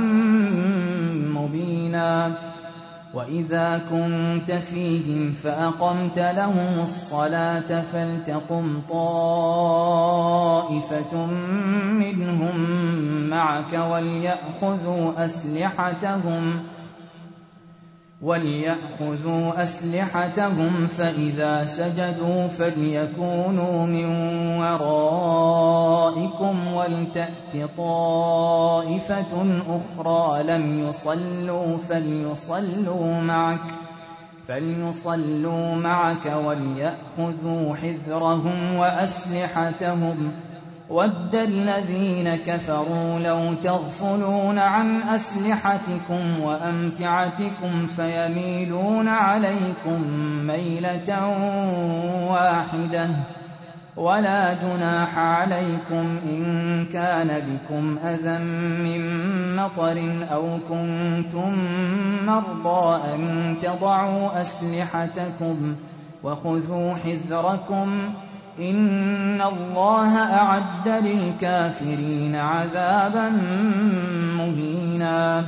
مبينا وإذا كنت فيهم فأقمت لهم الصلاة فلتقم طائفة منهم معك وليأخذوا أسلحتهم فإذا سجدوا فليكونوا من ورائكم ولتأت طائفة أخرى لم يصلوا فليصلوا معك وليأخذوا حذرهم وأسلحتهم ود الذين كفروا لو تغفلون عن أسلحتكم وأمتعتكم فيميلون عليكم ميلة واحدة ولا جناح عليكم إن كان بكم أذى من مطر أو كنتم مرضى أن تضعوا أسلحتكم وخذوا حذركم إن الله أعد للكافرين عذابا مهينا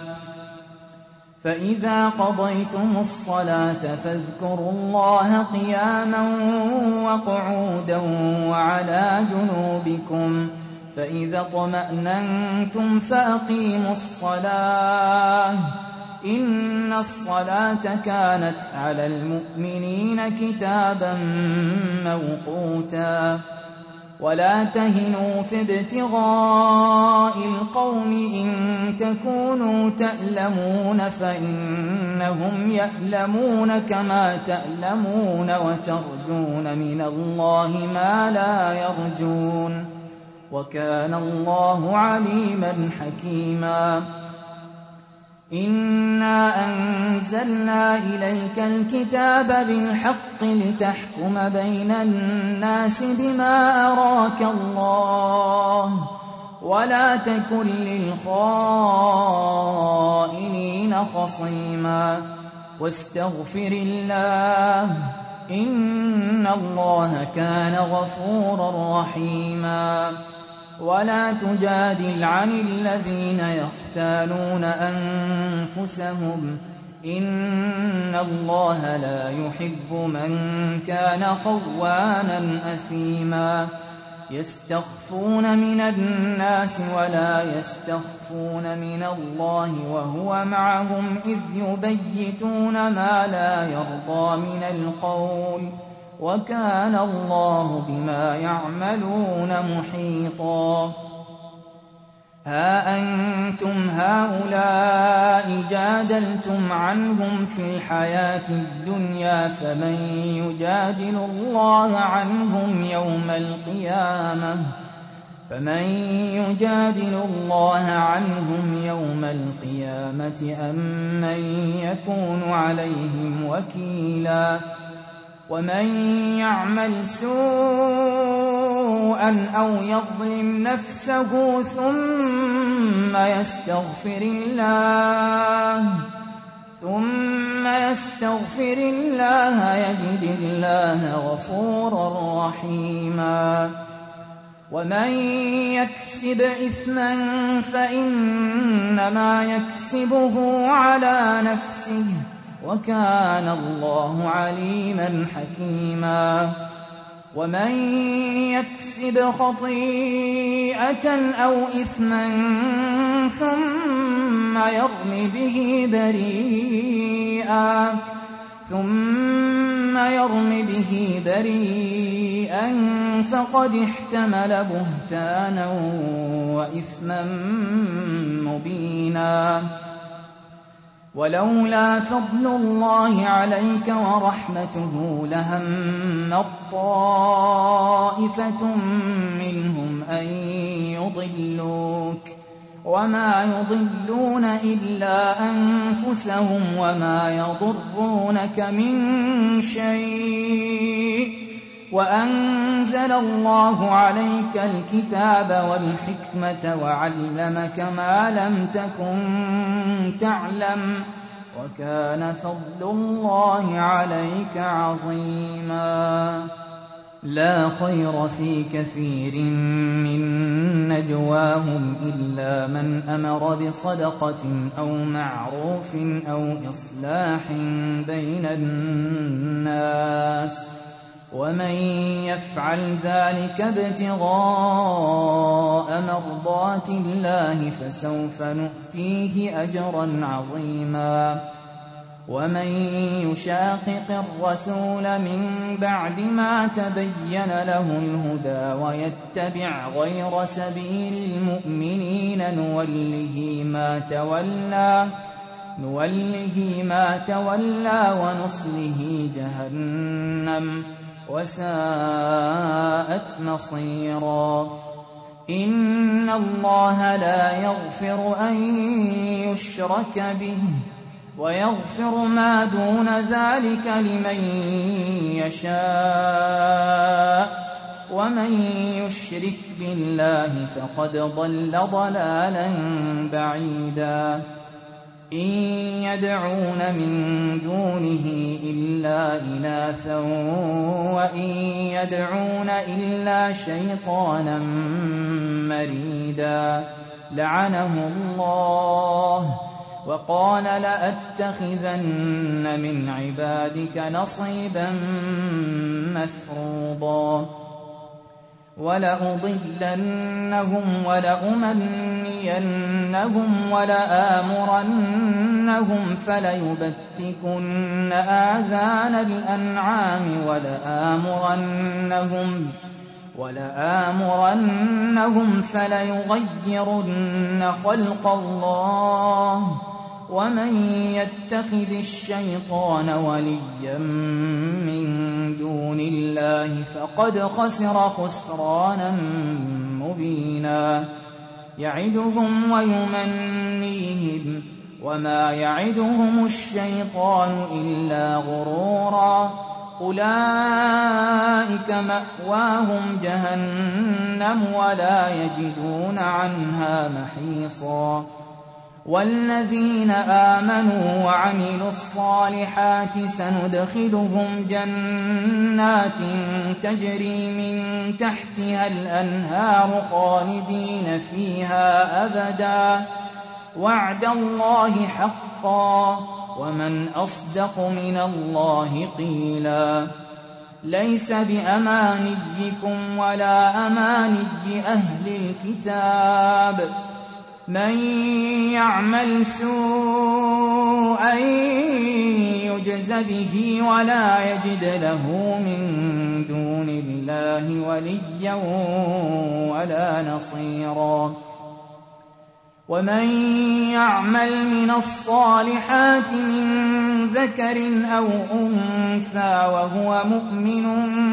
فإذا قضيتم الصلاة فاذكروا الله قياما وقعودا وعلى جنوبكم فإذا اطمأننتم فأقيموا الصلاة إن الصلاة كانت على المؤمنين كتابا موقوتا ولا تهنوا في ابتغاء القوم إن تكونوا تألمون فإنهم يألمون كما تألمون وترجون من الله ما لا يرجون وكان الله عليما حكيما إنا أنزلنا إليك الكتاب بالحق لتحكم بين الناس بما أراك الله ولا تكن للخائنين خصيما واستغفر الله إن الله كان غفورا رحيما ولا تجادل عن الذين يختانون أنفسهم إن الله لا يحب من كان خوانا أثيما يستخفون من الناس ولا يستخفون من الله وهو معهم إذ يبيتون ما لا يرضى من القول وكان الله بما يعملون محيطا ها أنتم هؤلاء جادلتم عنهم في الحياة الدنيا فمن يجادل الله عنهم يوم القيامة أم من يكون عليهم وكيلا ومن يعمل سوءا أو يظلم نفسه ثم يستغفر الله يجد الله غفورا رحيما ومن يكسب إثما فإنما يكسبه على نفسه وكان الله عليما حكيما ومن يكسب خطيئة أو إثما ثم يرم به بريئا فقد احتمل بهتانا وإثما مبينا ولولا فضل الله عليك ورحمته لهمت طائفة منهم أن يضلوك وما يضلون إلا أنفسهم وما يضرونك من شيء وأنزل الله عليك الكتاب والحكمة وعلمك ما لم تكن تعلم وكان فضل الله عليك عظيما لا خير في كثير من نجواهم إلا من أمر بصدقة أو معروف أو إصلاح بين الناس ومن يفعل ذلك ابتغاء مرضات الله فسوف نؤتيه أجرا عظيما ومن يشاقق الرسول من بعد ما تبين له الهدى ويتبع غير سبيل المؤمنين نوله ما تولى ونصله جهنم وساءت مصيرا إن الله لا يغفر أن يشرك به ويغفر ما دون ذلك لمن يشاء ومن يشرك بالله فقد ضل ضلالا بعيدا إن يدعون من دونه إلا إناثا وإن يدعون إلا شيطانا مريدا لعنه الله وقال لأتخذن من عبادك نصيبا مفروضا ولأضلنهم ولأمنينهم ولآمرنهم فليبتكن آذان الأنعام ولآمرنهم فليغيرن خلق الله ومن يتخذ الشيطان وليا من دون الله فقد خسر خسرانا مبينا يعدهم ويمنيهم وما يعدهم الشيطان إلا غرورا أولئك مأواهم جهنم ولا يجدون عنها محيصا والذين آمنوا وعملوا الصالحات سندخلهم جنات تجري من تحتها الأنهار خالدين فيها أبدا وعد الله حقا ومن أصدق من الله قيلا ليس بأمانيكم ولا أماني أهل الكتاب من يعمل سوءا يجز به ولا يجد له من دون الله وليا ولا نصيرا ومن يعمل من الصالحات من ذكر أو أنثى وهو مؤمن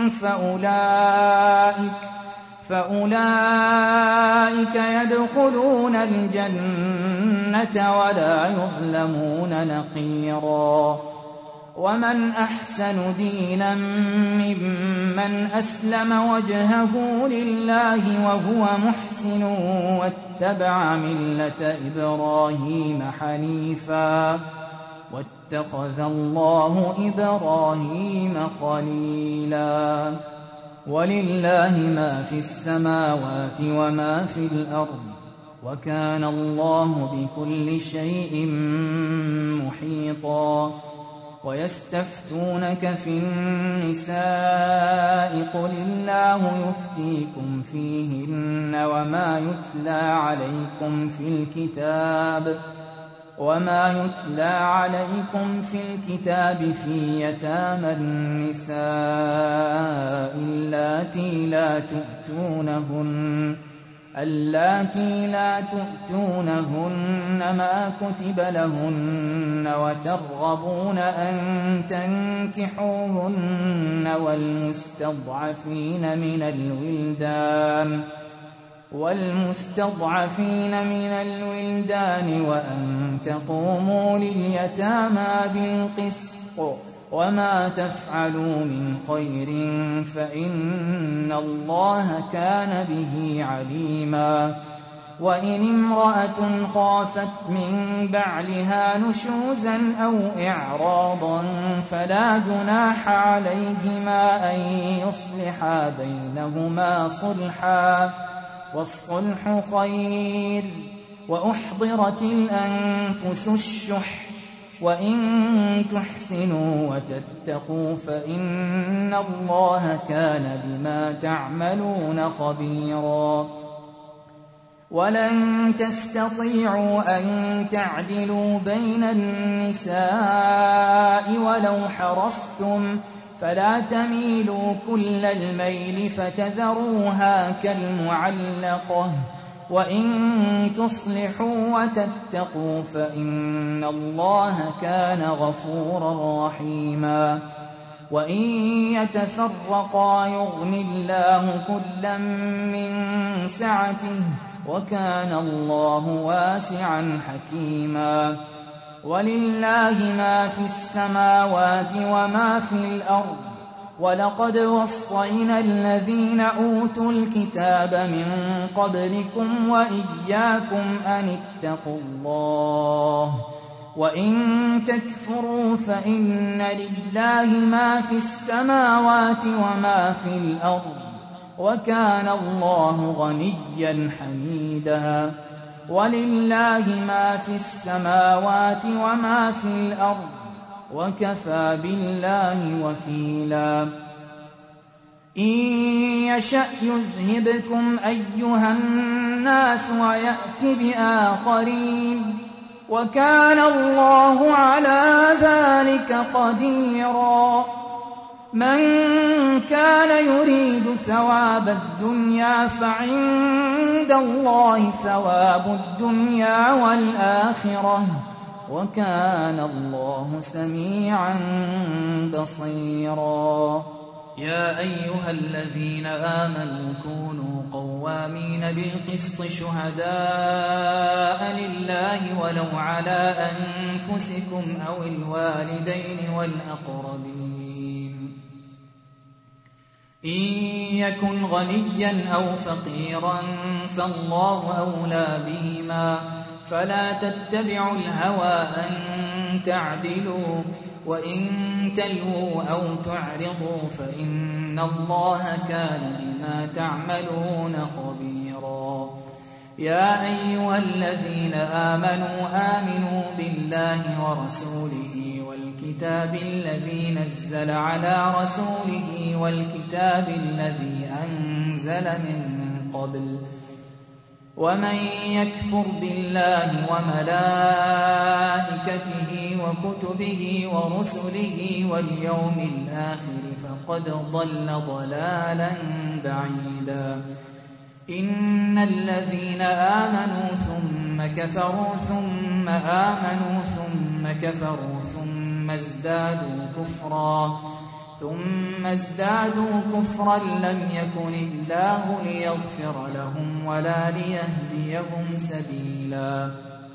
فأولئك يدخلون الجنة ولا يظلمون نقيرا ومن أحسن دينا ممن أسلم وجهه لله وهو محسن واتبع ملة إبراهيم حنيفا واتخذ الله إبراهيم خليلا ولله ما في السماوات وما في الأرض وكان الله بكل شيء محيطا ويستفتونك في النساء قل الله يفتيكم فيهن وما يتلى عليكم في الكتاب في يتامى النساء اللاتي لا تؤتونهن ما كتب لهن وترغبون أن تنكحوهن والمستضعفين من الولدان وأن تقوموا لليتامى بالقسط وما تفعلوا من خير فإن الله كان به عليما وإن امرأة خافت من بعلها نشوزا أو إعراضا فلا جناح عليهما أن يصلحا بينهما صلحا والصلح خير وأحضرت الأنفس الشح وإن تحسنوا وتتقوا فإن الله كان بما تعملون خبيرا ولن تستطيعوا أن تعدلوا بين النساء ولو حرصتم فلا تميلوا كل الميل فتذروها كالمعلقة وإن تصلحوا وتتقوا فإن الله كان غفورا رحيما وإن يتفرقا يغن الله كلا من سعته وكان الله واسعا حكيما ولله ما في السماوات وما في الأرض ولقد وصينا الذين أوتوا الكتاب من قبلكم وإياكم أن اتقوا الله وإن تكفروا فإن لله ما في السماوات وما في الأرض وكان الله غنيا حميدا ولله ما في السماوات وما في الأرض وكفى بالله وكيلا إن يشأ يذهبكم أيها الناس ويأت بآخرين وكان الله على ذلك قديرا من كان يريد ثواب الدنيا فعند الله ثواب الدنيا والآخرة وكان الله سميعا بصيرا يا أيها الذين آمنوا كونوا قوامين بالقسط شهداء لله ولو على أنفسكم أو الوالدين والأقربين إن يكن غنيا أو فقيرا فالله أولى بهما فلا تتبعوا الهوى أن تعدلوا وإن تلووا أو تعرضوا فإن الله كان بما تعملون خبيرا يا أيها الذين آمنوا بالله ورسوله والكتاب الكتاب الذي نزل على رسوله والكتاب الذي أنزل من قبل ومن يكفر بالله وملائكته وكتبه ورسله واليوم الآخر فقد ضل ضلالا بعيدا إن الذين آمنوا ثم كفروا ثم آمنوا ثم كفروا ثم ازدادوا كفرا لم يكن الله ليغفر لهم ولا ليهديهم سبيلا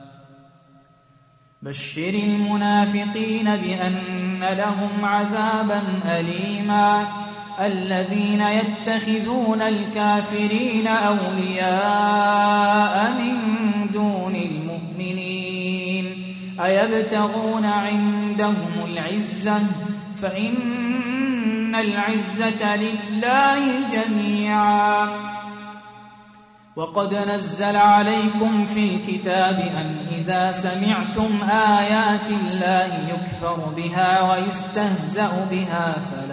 بشر المنافقين بأن لهم عذابا أليما الذين يتخذون الكافرين أولياء من دون المؤمنين أيبتغون عندهم العزة فإن العزة لله جميعا وقد نزل عليكم في الكتاب أن إذا سمعتم آيات الله يكفر بها ويستهزأ بها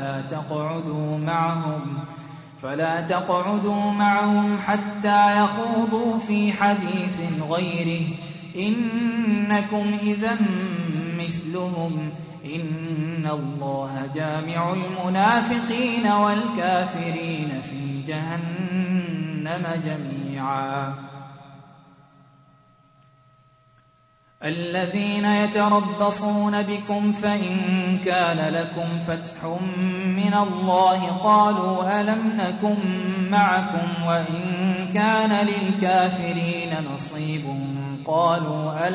فلا تقعدوا معهم حتى يخوضوا في حديث غيره إنكم إذا مثلهم إن الله جامع المنافقين والكافرين في جهنم جميعا الذين يتربصون بكم فإن كان لكم فتح من الله قالوا ألم نكن معكم وإن كان للكافرين نصيب قالوا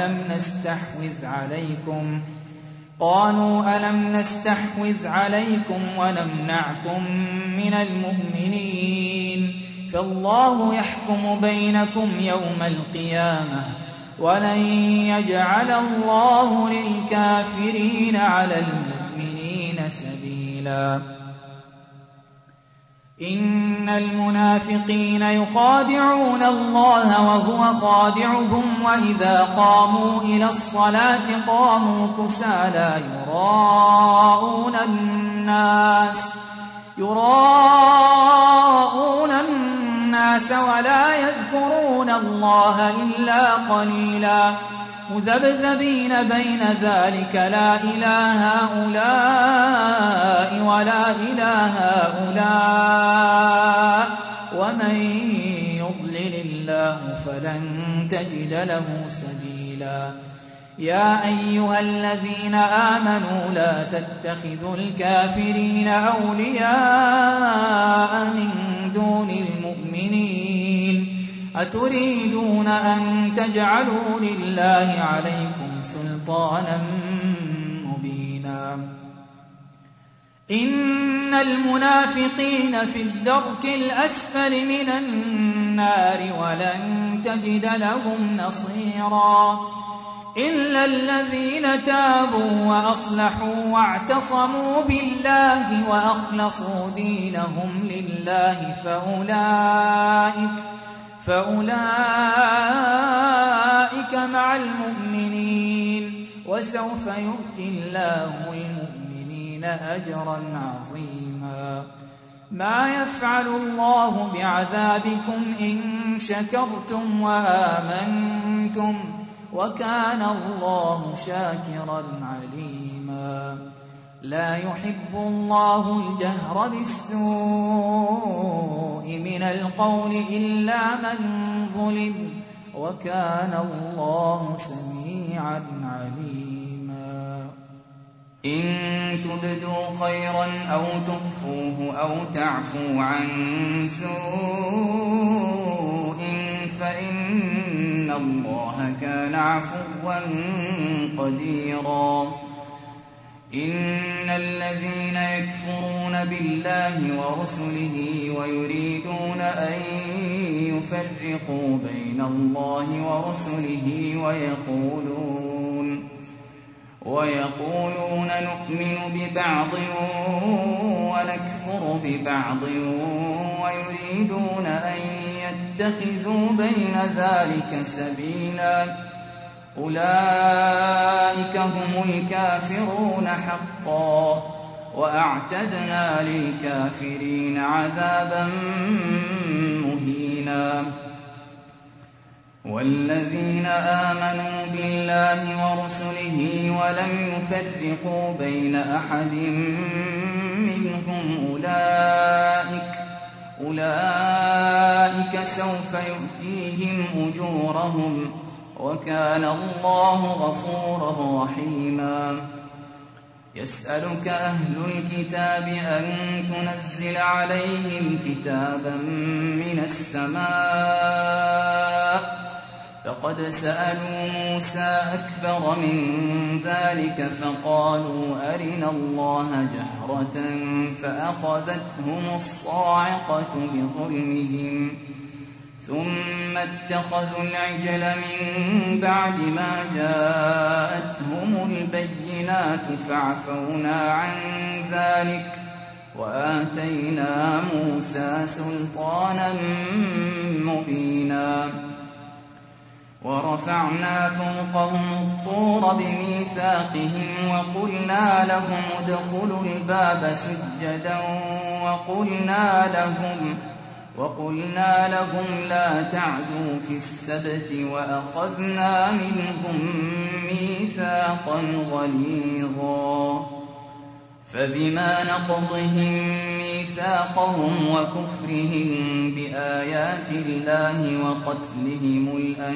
ألم نستحوذ عليكم ونمنعكم من المؤمنين فالله يحكم بينكم يوم القيامة ولن يجعل الله للكافرين على المؤمنين سبيلا إن المنافقين يخادعون الله وهو خادعهم وإذا قاموا إلى الصلاة قاموا كسالى يراءون الناس ولا يذكرون الله إلا قليلا مذبذبين بين ذلك لا إله هؤلاء ولا إله هؤلاء ومن يضلل الله فلن تجد له سبيلا يا أيها الذين آمنوا لا تتخذوا الكافرين أولياء من دون المؤمنين أتريدون أن تجعلوا لله عليكم سلطانا مبينا إن المنافقين في الدرك الأسفل من النار ولن تجد لهم نصيرا إلا الذين تابوا وأصلحوا واعتصموا بالله وأخلصوا دينهم لله فأولئك مع المؤمنين وسوف يؤتي الله المؤمنين أجرا عظيما ما يفعل الله بعذابكم إن شكرتم وآمنتم وكان الله شاكرا عليما لا يحب الله الجهر بالسوء من القول إلا من ظلم وكان الله سميعا عليما إن تبدوا خيرا أو تخفوه أو تعفوا عن سوء فإن الله كان عفوا قديرا إن الذين يكفرون بالله ورسله ويريدون أن يفرقوا بين الله ورسله ويقولون نؤمن ببعض ونكفر ببعض ويريدون أن يتخذوا بين ذلك سبيلا أولئك هم الكافرون حقا وأعتدنا للكافرين عذابا مهينا والذين آمنوا بالله ورسله ولم يفرقوا بين أحد منهم أولئك سوف يؤتيهم أجورهم وكان الله غفورا رحيما يسألك أهل الكتاب أن تنزل عليهم كتابا من السماء فقد سألوا موسى أكثر من ذلك فقالوا أرنا الله جهرة فأخذتهم الصاعقة بظلمهم ثم اتخذوا العجل من بعد ما جاءتهم البينات فعفونا عن ذلك وآتينا موسى سلطانا مبينا ورفعنا فوقهم الطور بميثاقهم وقلنا لهم ادخلوا الباب سجدا وقلنا لهم لا تعدوا في السبت وأخذنا منهم ميثاقا غليظا فبما نقضهم ميثاقهم وكفرهم بآيات الله وقتلهم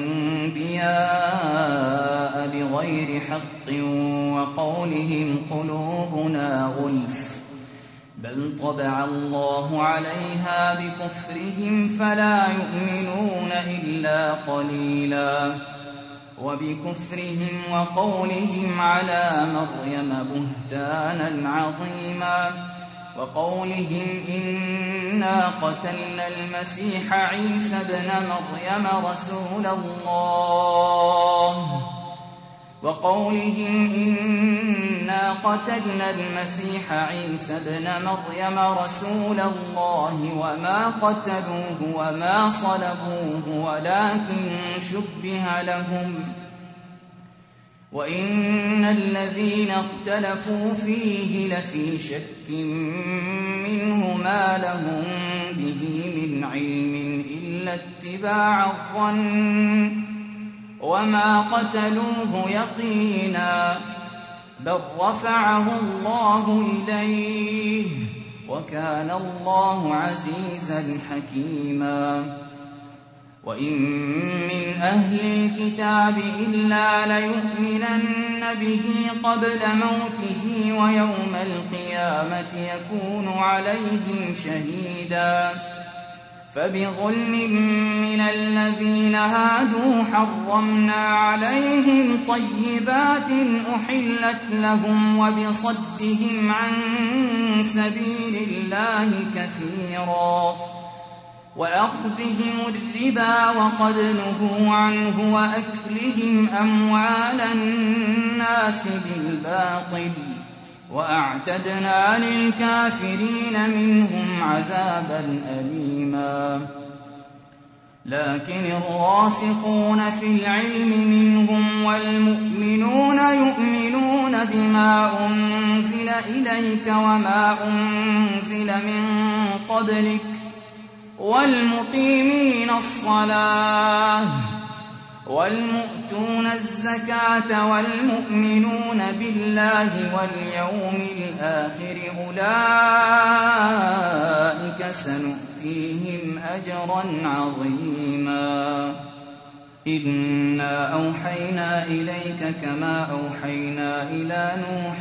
الأنبياء بغير حق وقولهم قلوبنا غلف بل طبع الله عليها بكفرهم فلا يؤمنون إلا قليلا وبكفرهم وقولهم على مريم بهتانا عظيما وقولهم إنا قتلنا المسيح عيسى ابن مريم رسول الله وما قتلوه وما صلبوه ولكن شبه لهم وإن الذين اختلفوا فيه لفي شك منه ما لهم به من علم إلا اتباع الظن وما قتلوه يقينا بل رفعه الله إليه وكان الله عزيزا حكيما وإن من أهل الكتاب إلا ليؤمنن به قبل موته ويوم القيامة يكون عليهم شهيدا فبظلم من الذين هادوا حرمنا عليهم طيبات أحلت لهم وبصدهم عن سبيل الله كثيرا وأخذهم الربا وقد نهوا عنه وأكلهم أموال الناس بالباطل وأعتدنا للكافرين منهم عذابا أليما لكن الراسخون في العلم منهم والمؤمنون يؤمنون بما أنزل إليك وما أنزل من قبلك والمقيمين الصلاة والمؤتون الزكاة والمؤمنون بالله واليوم الآخر أولئك سنؤتيهم أجرا عظيما إنا أوحينا إليك كما أوحينا إلى نوح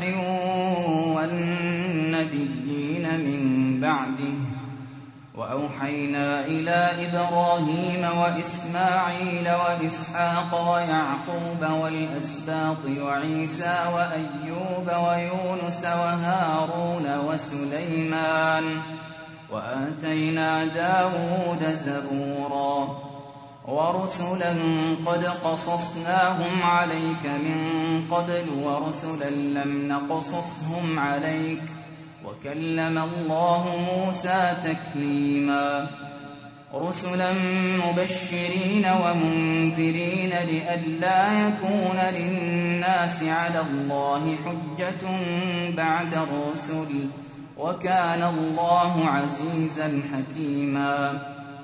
والنبيين من بعده وأوحينا إلى إبراهيم وإسماعيل وإسحاق ويعقوب والأسباط وعيسى وأيوب ويونس وهارون وسليمان وآتينا داود زبورا ورسلا قد قصصناهم عليك من قبل ورسلا لم نقصصهم عليك وكلم الله موسى تكليما رسلا مبشرين ومنذرين لئلا يكون للناس على الله حجة بعد الرسل وكان الله عزيزا حكيما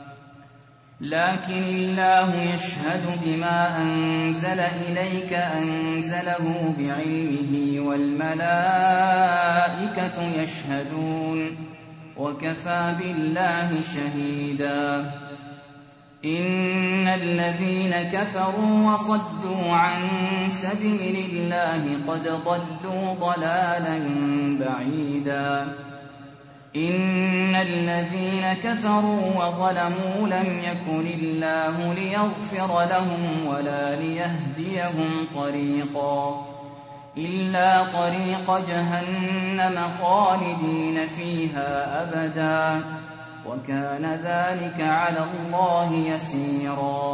لكن الله يشهد بما أنزل إليك أنزله بعلمه والملائكة يشهدون وكفى بالله شهيدا إن الذين كفروا وصدوا عن سبيل الله قد ضلوا ضلالا بعيدا إن الذين كفروا وظلموا لم يكن الله ليغفر لهم ولا ليهديهم طريقا إلا طريق جهنم خالدين فيها أبدا وكان ذلك على الله يسيرا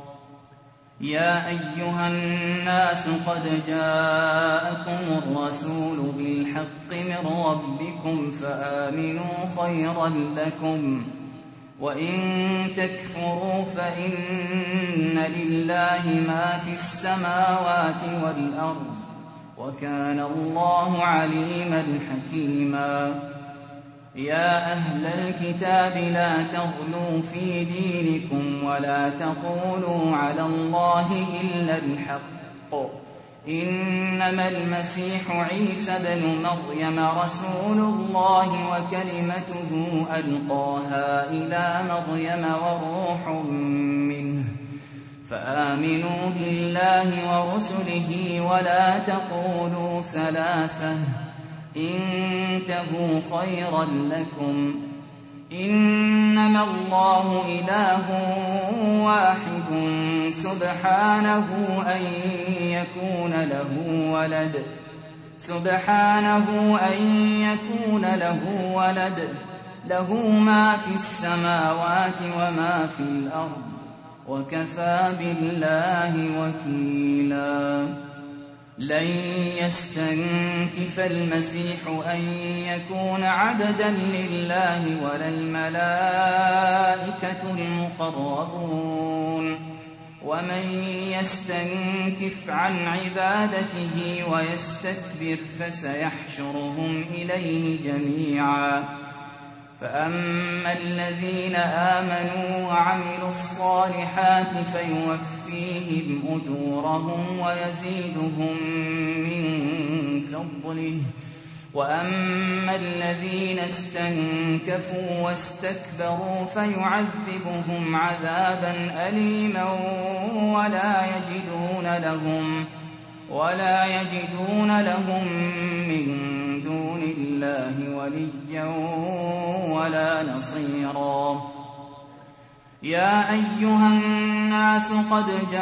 يا أيها الناس قد جاءكم الرسول بالحق من ربكم فآمنوا خيرا لكم وإن تكفروا فإن لله ما في السماوات والأرض وكان الله عليما حكيما يا أهل الكتاب لا تغلوا في دينكم ولا تقولوا على الله إلا الحق إنما المسيح عيسى بن مريم رسول الله وكلمته ألقاها إلى مريم وروح منه فآمنوا بالله ورسله ولا تقولوا ثلاثة انتهوا خيرا لكم إنما الله إله واحد سبحانه أن يكون له ولد له ما في السماوات وما في الأرض وكفى بالله وكيلا لن يستنكف المسيح أن يكون عبدا لله ولا الملائكة المقربون ومن يستنكف عن عبادته ويستكبر فسيحشرهم إليه جميعا فأما الذين آمنوا وعملوا الصالحات فيوفيهم أجورهم ويزيدهم من فضله وأما الذين استنكفوا واستكبروا فيعذبهم عذابا أليما ولا يجدون لهم من دون الله وليا ولا نصيرا يا أيها الناس قد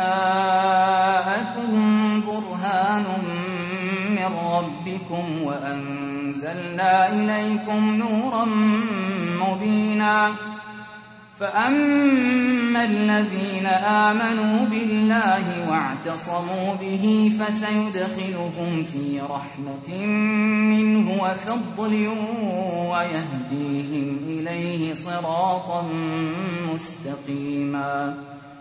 جاءكم برهان من ربكم وأنزلنا إليكم نورا مبينا فأما الذين آمنوا بالله واعتصموا به فسيدخلهم في رحمة منه وفضل ويهديهم إليه صراطا مستقيما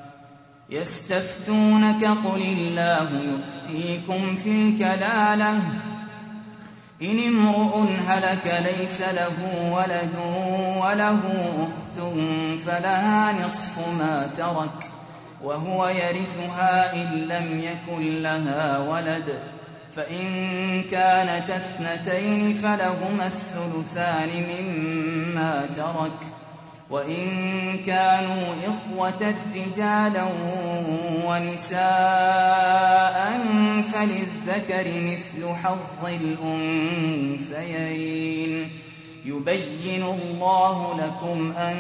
يستفتونك قل الله يفتيكم في الكلالة إن امرؤ هلك ليس له ولد وله أخت فلها نصف ما ترك وهو يرثها إن لم يكن لها ولد فإن كانت اثنتين فلهما الثلثان مما ترك وإن كانوا إخوة رجالا ونساء فللذكر مثل حظ الأنثيين يبين الله لكم أن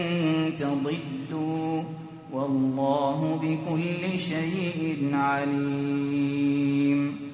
تضلوا والله بكل شيء عليم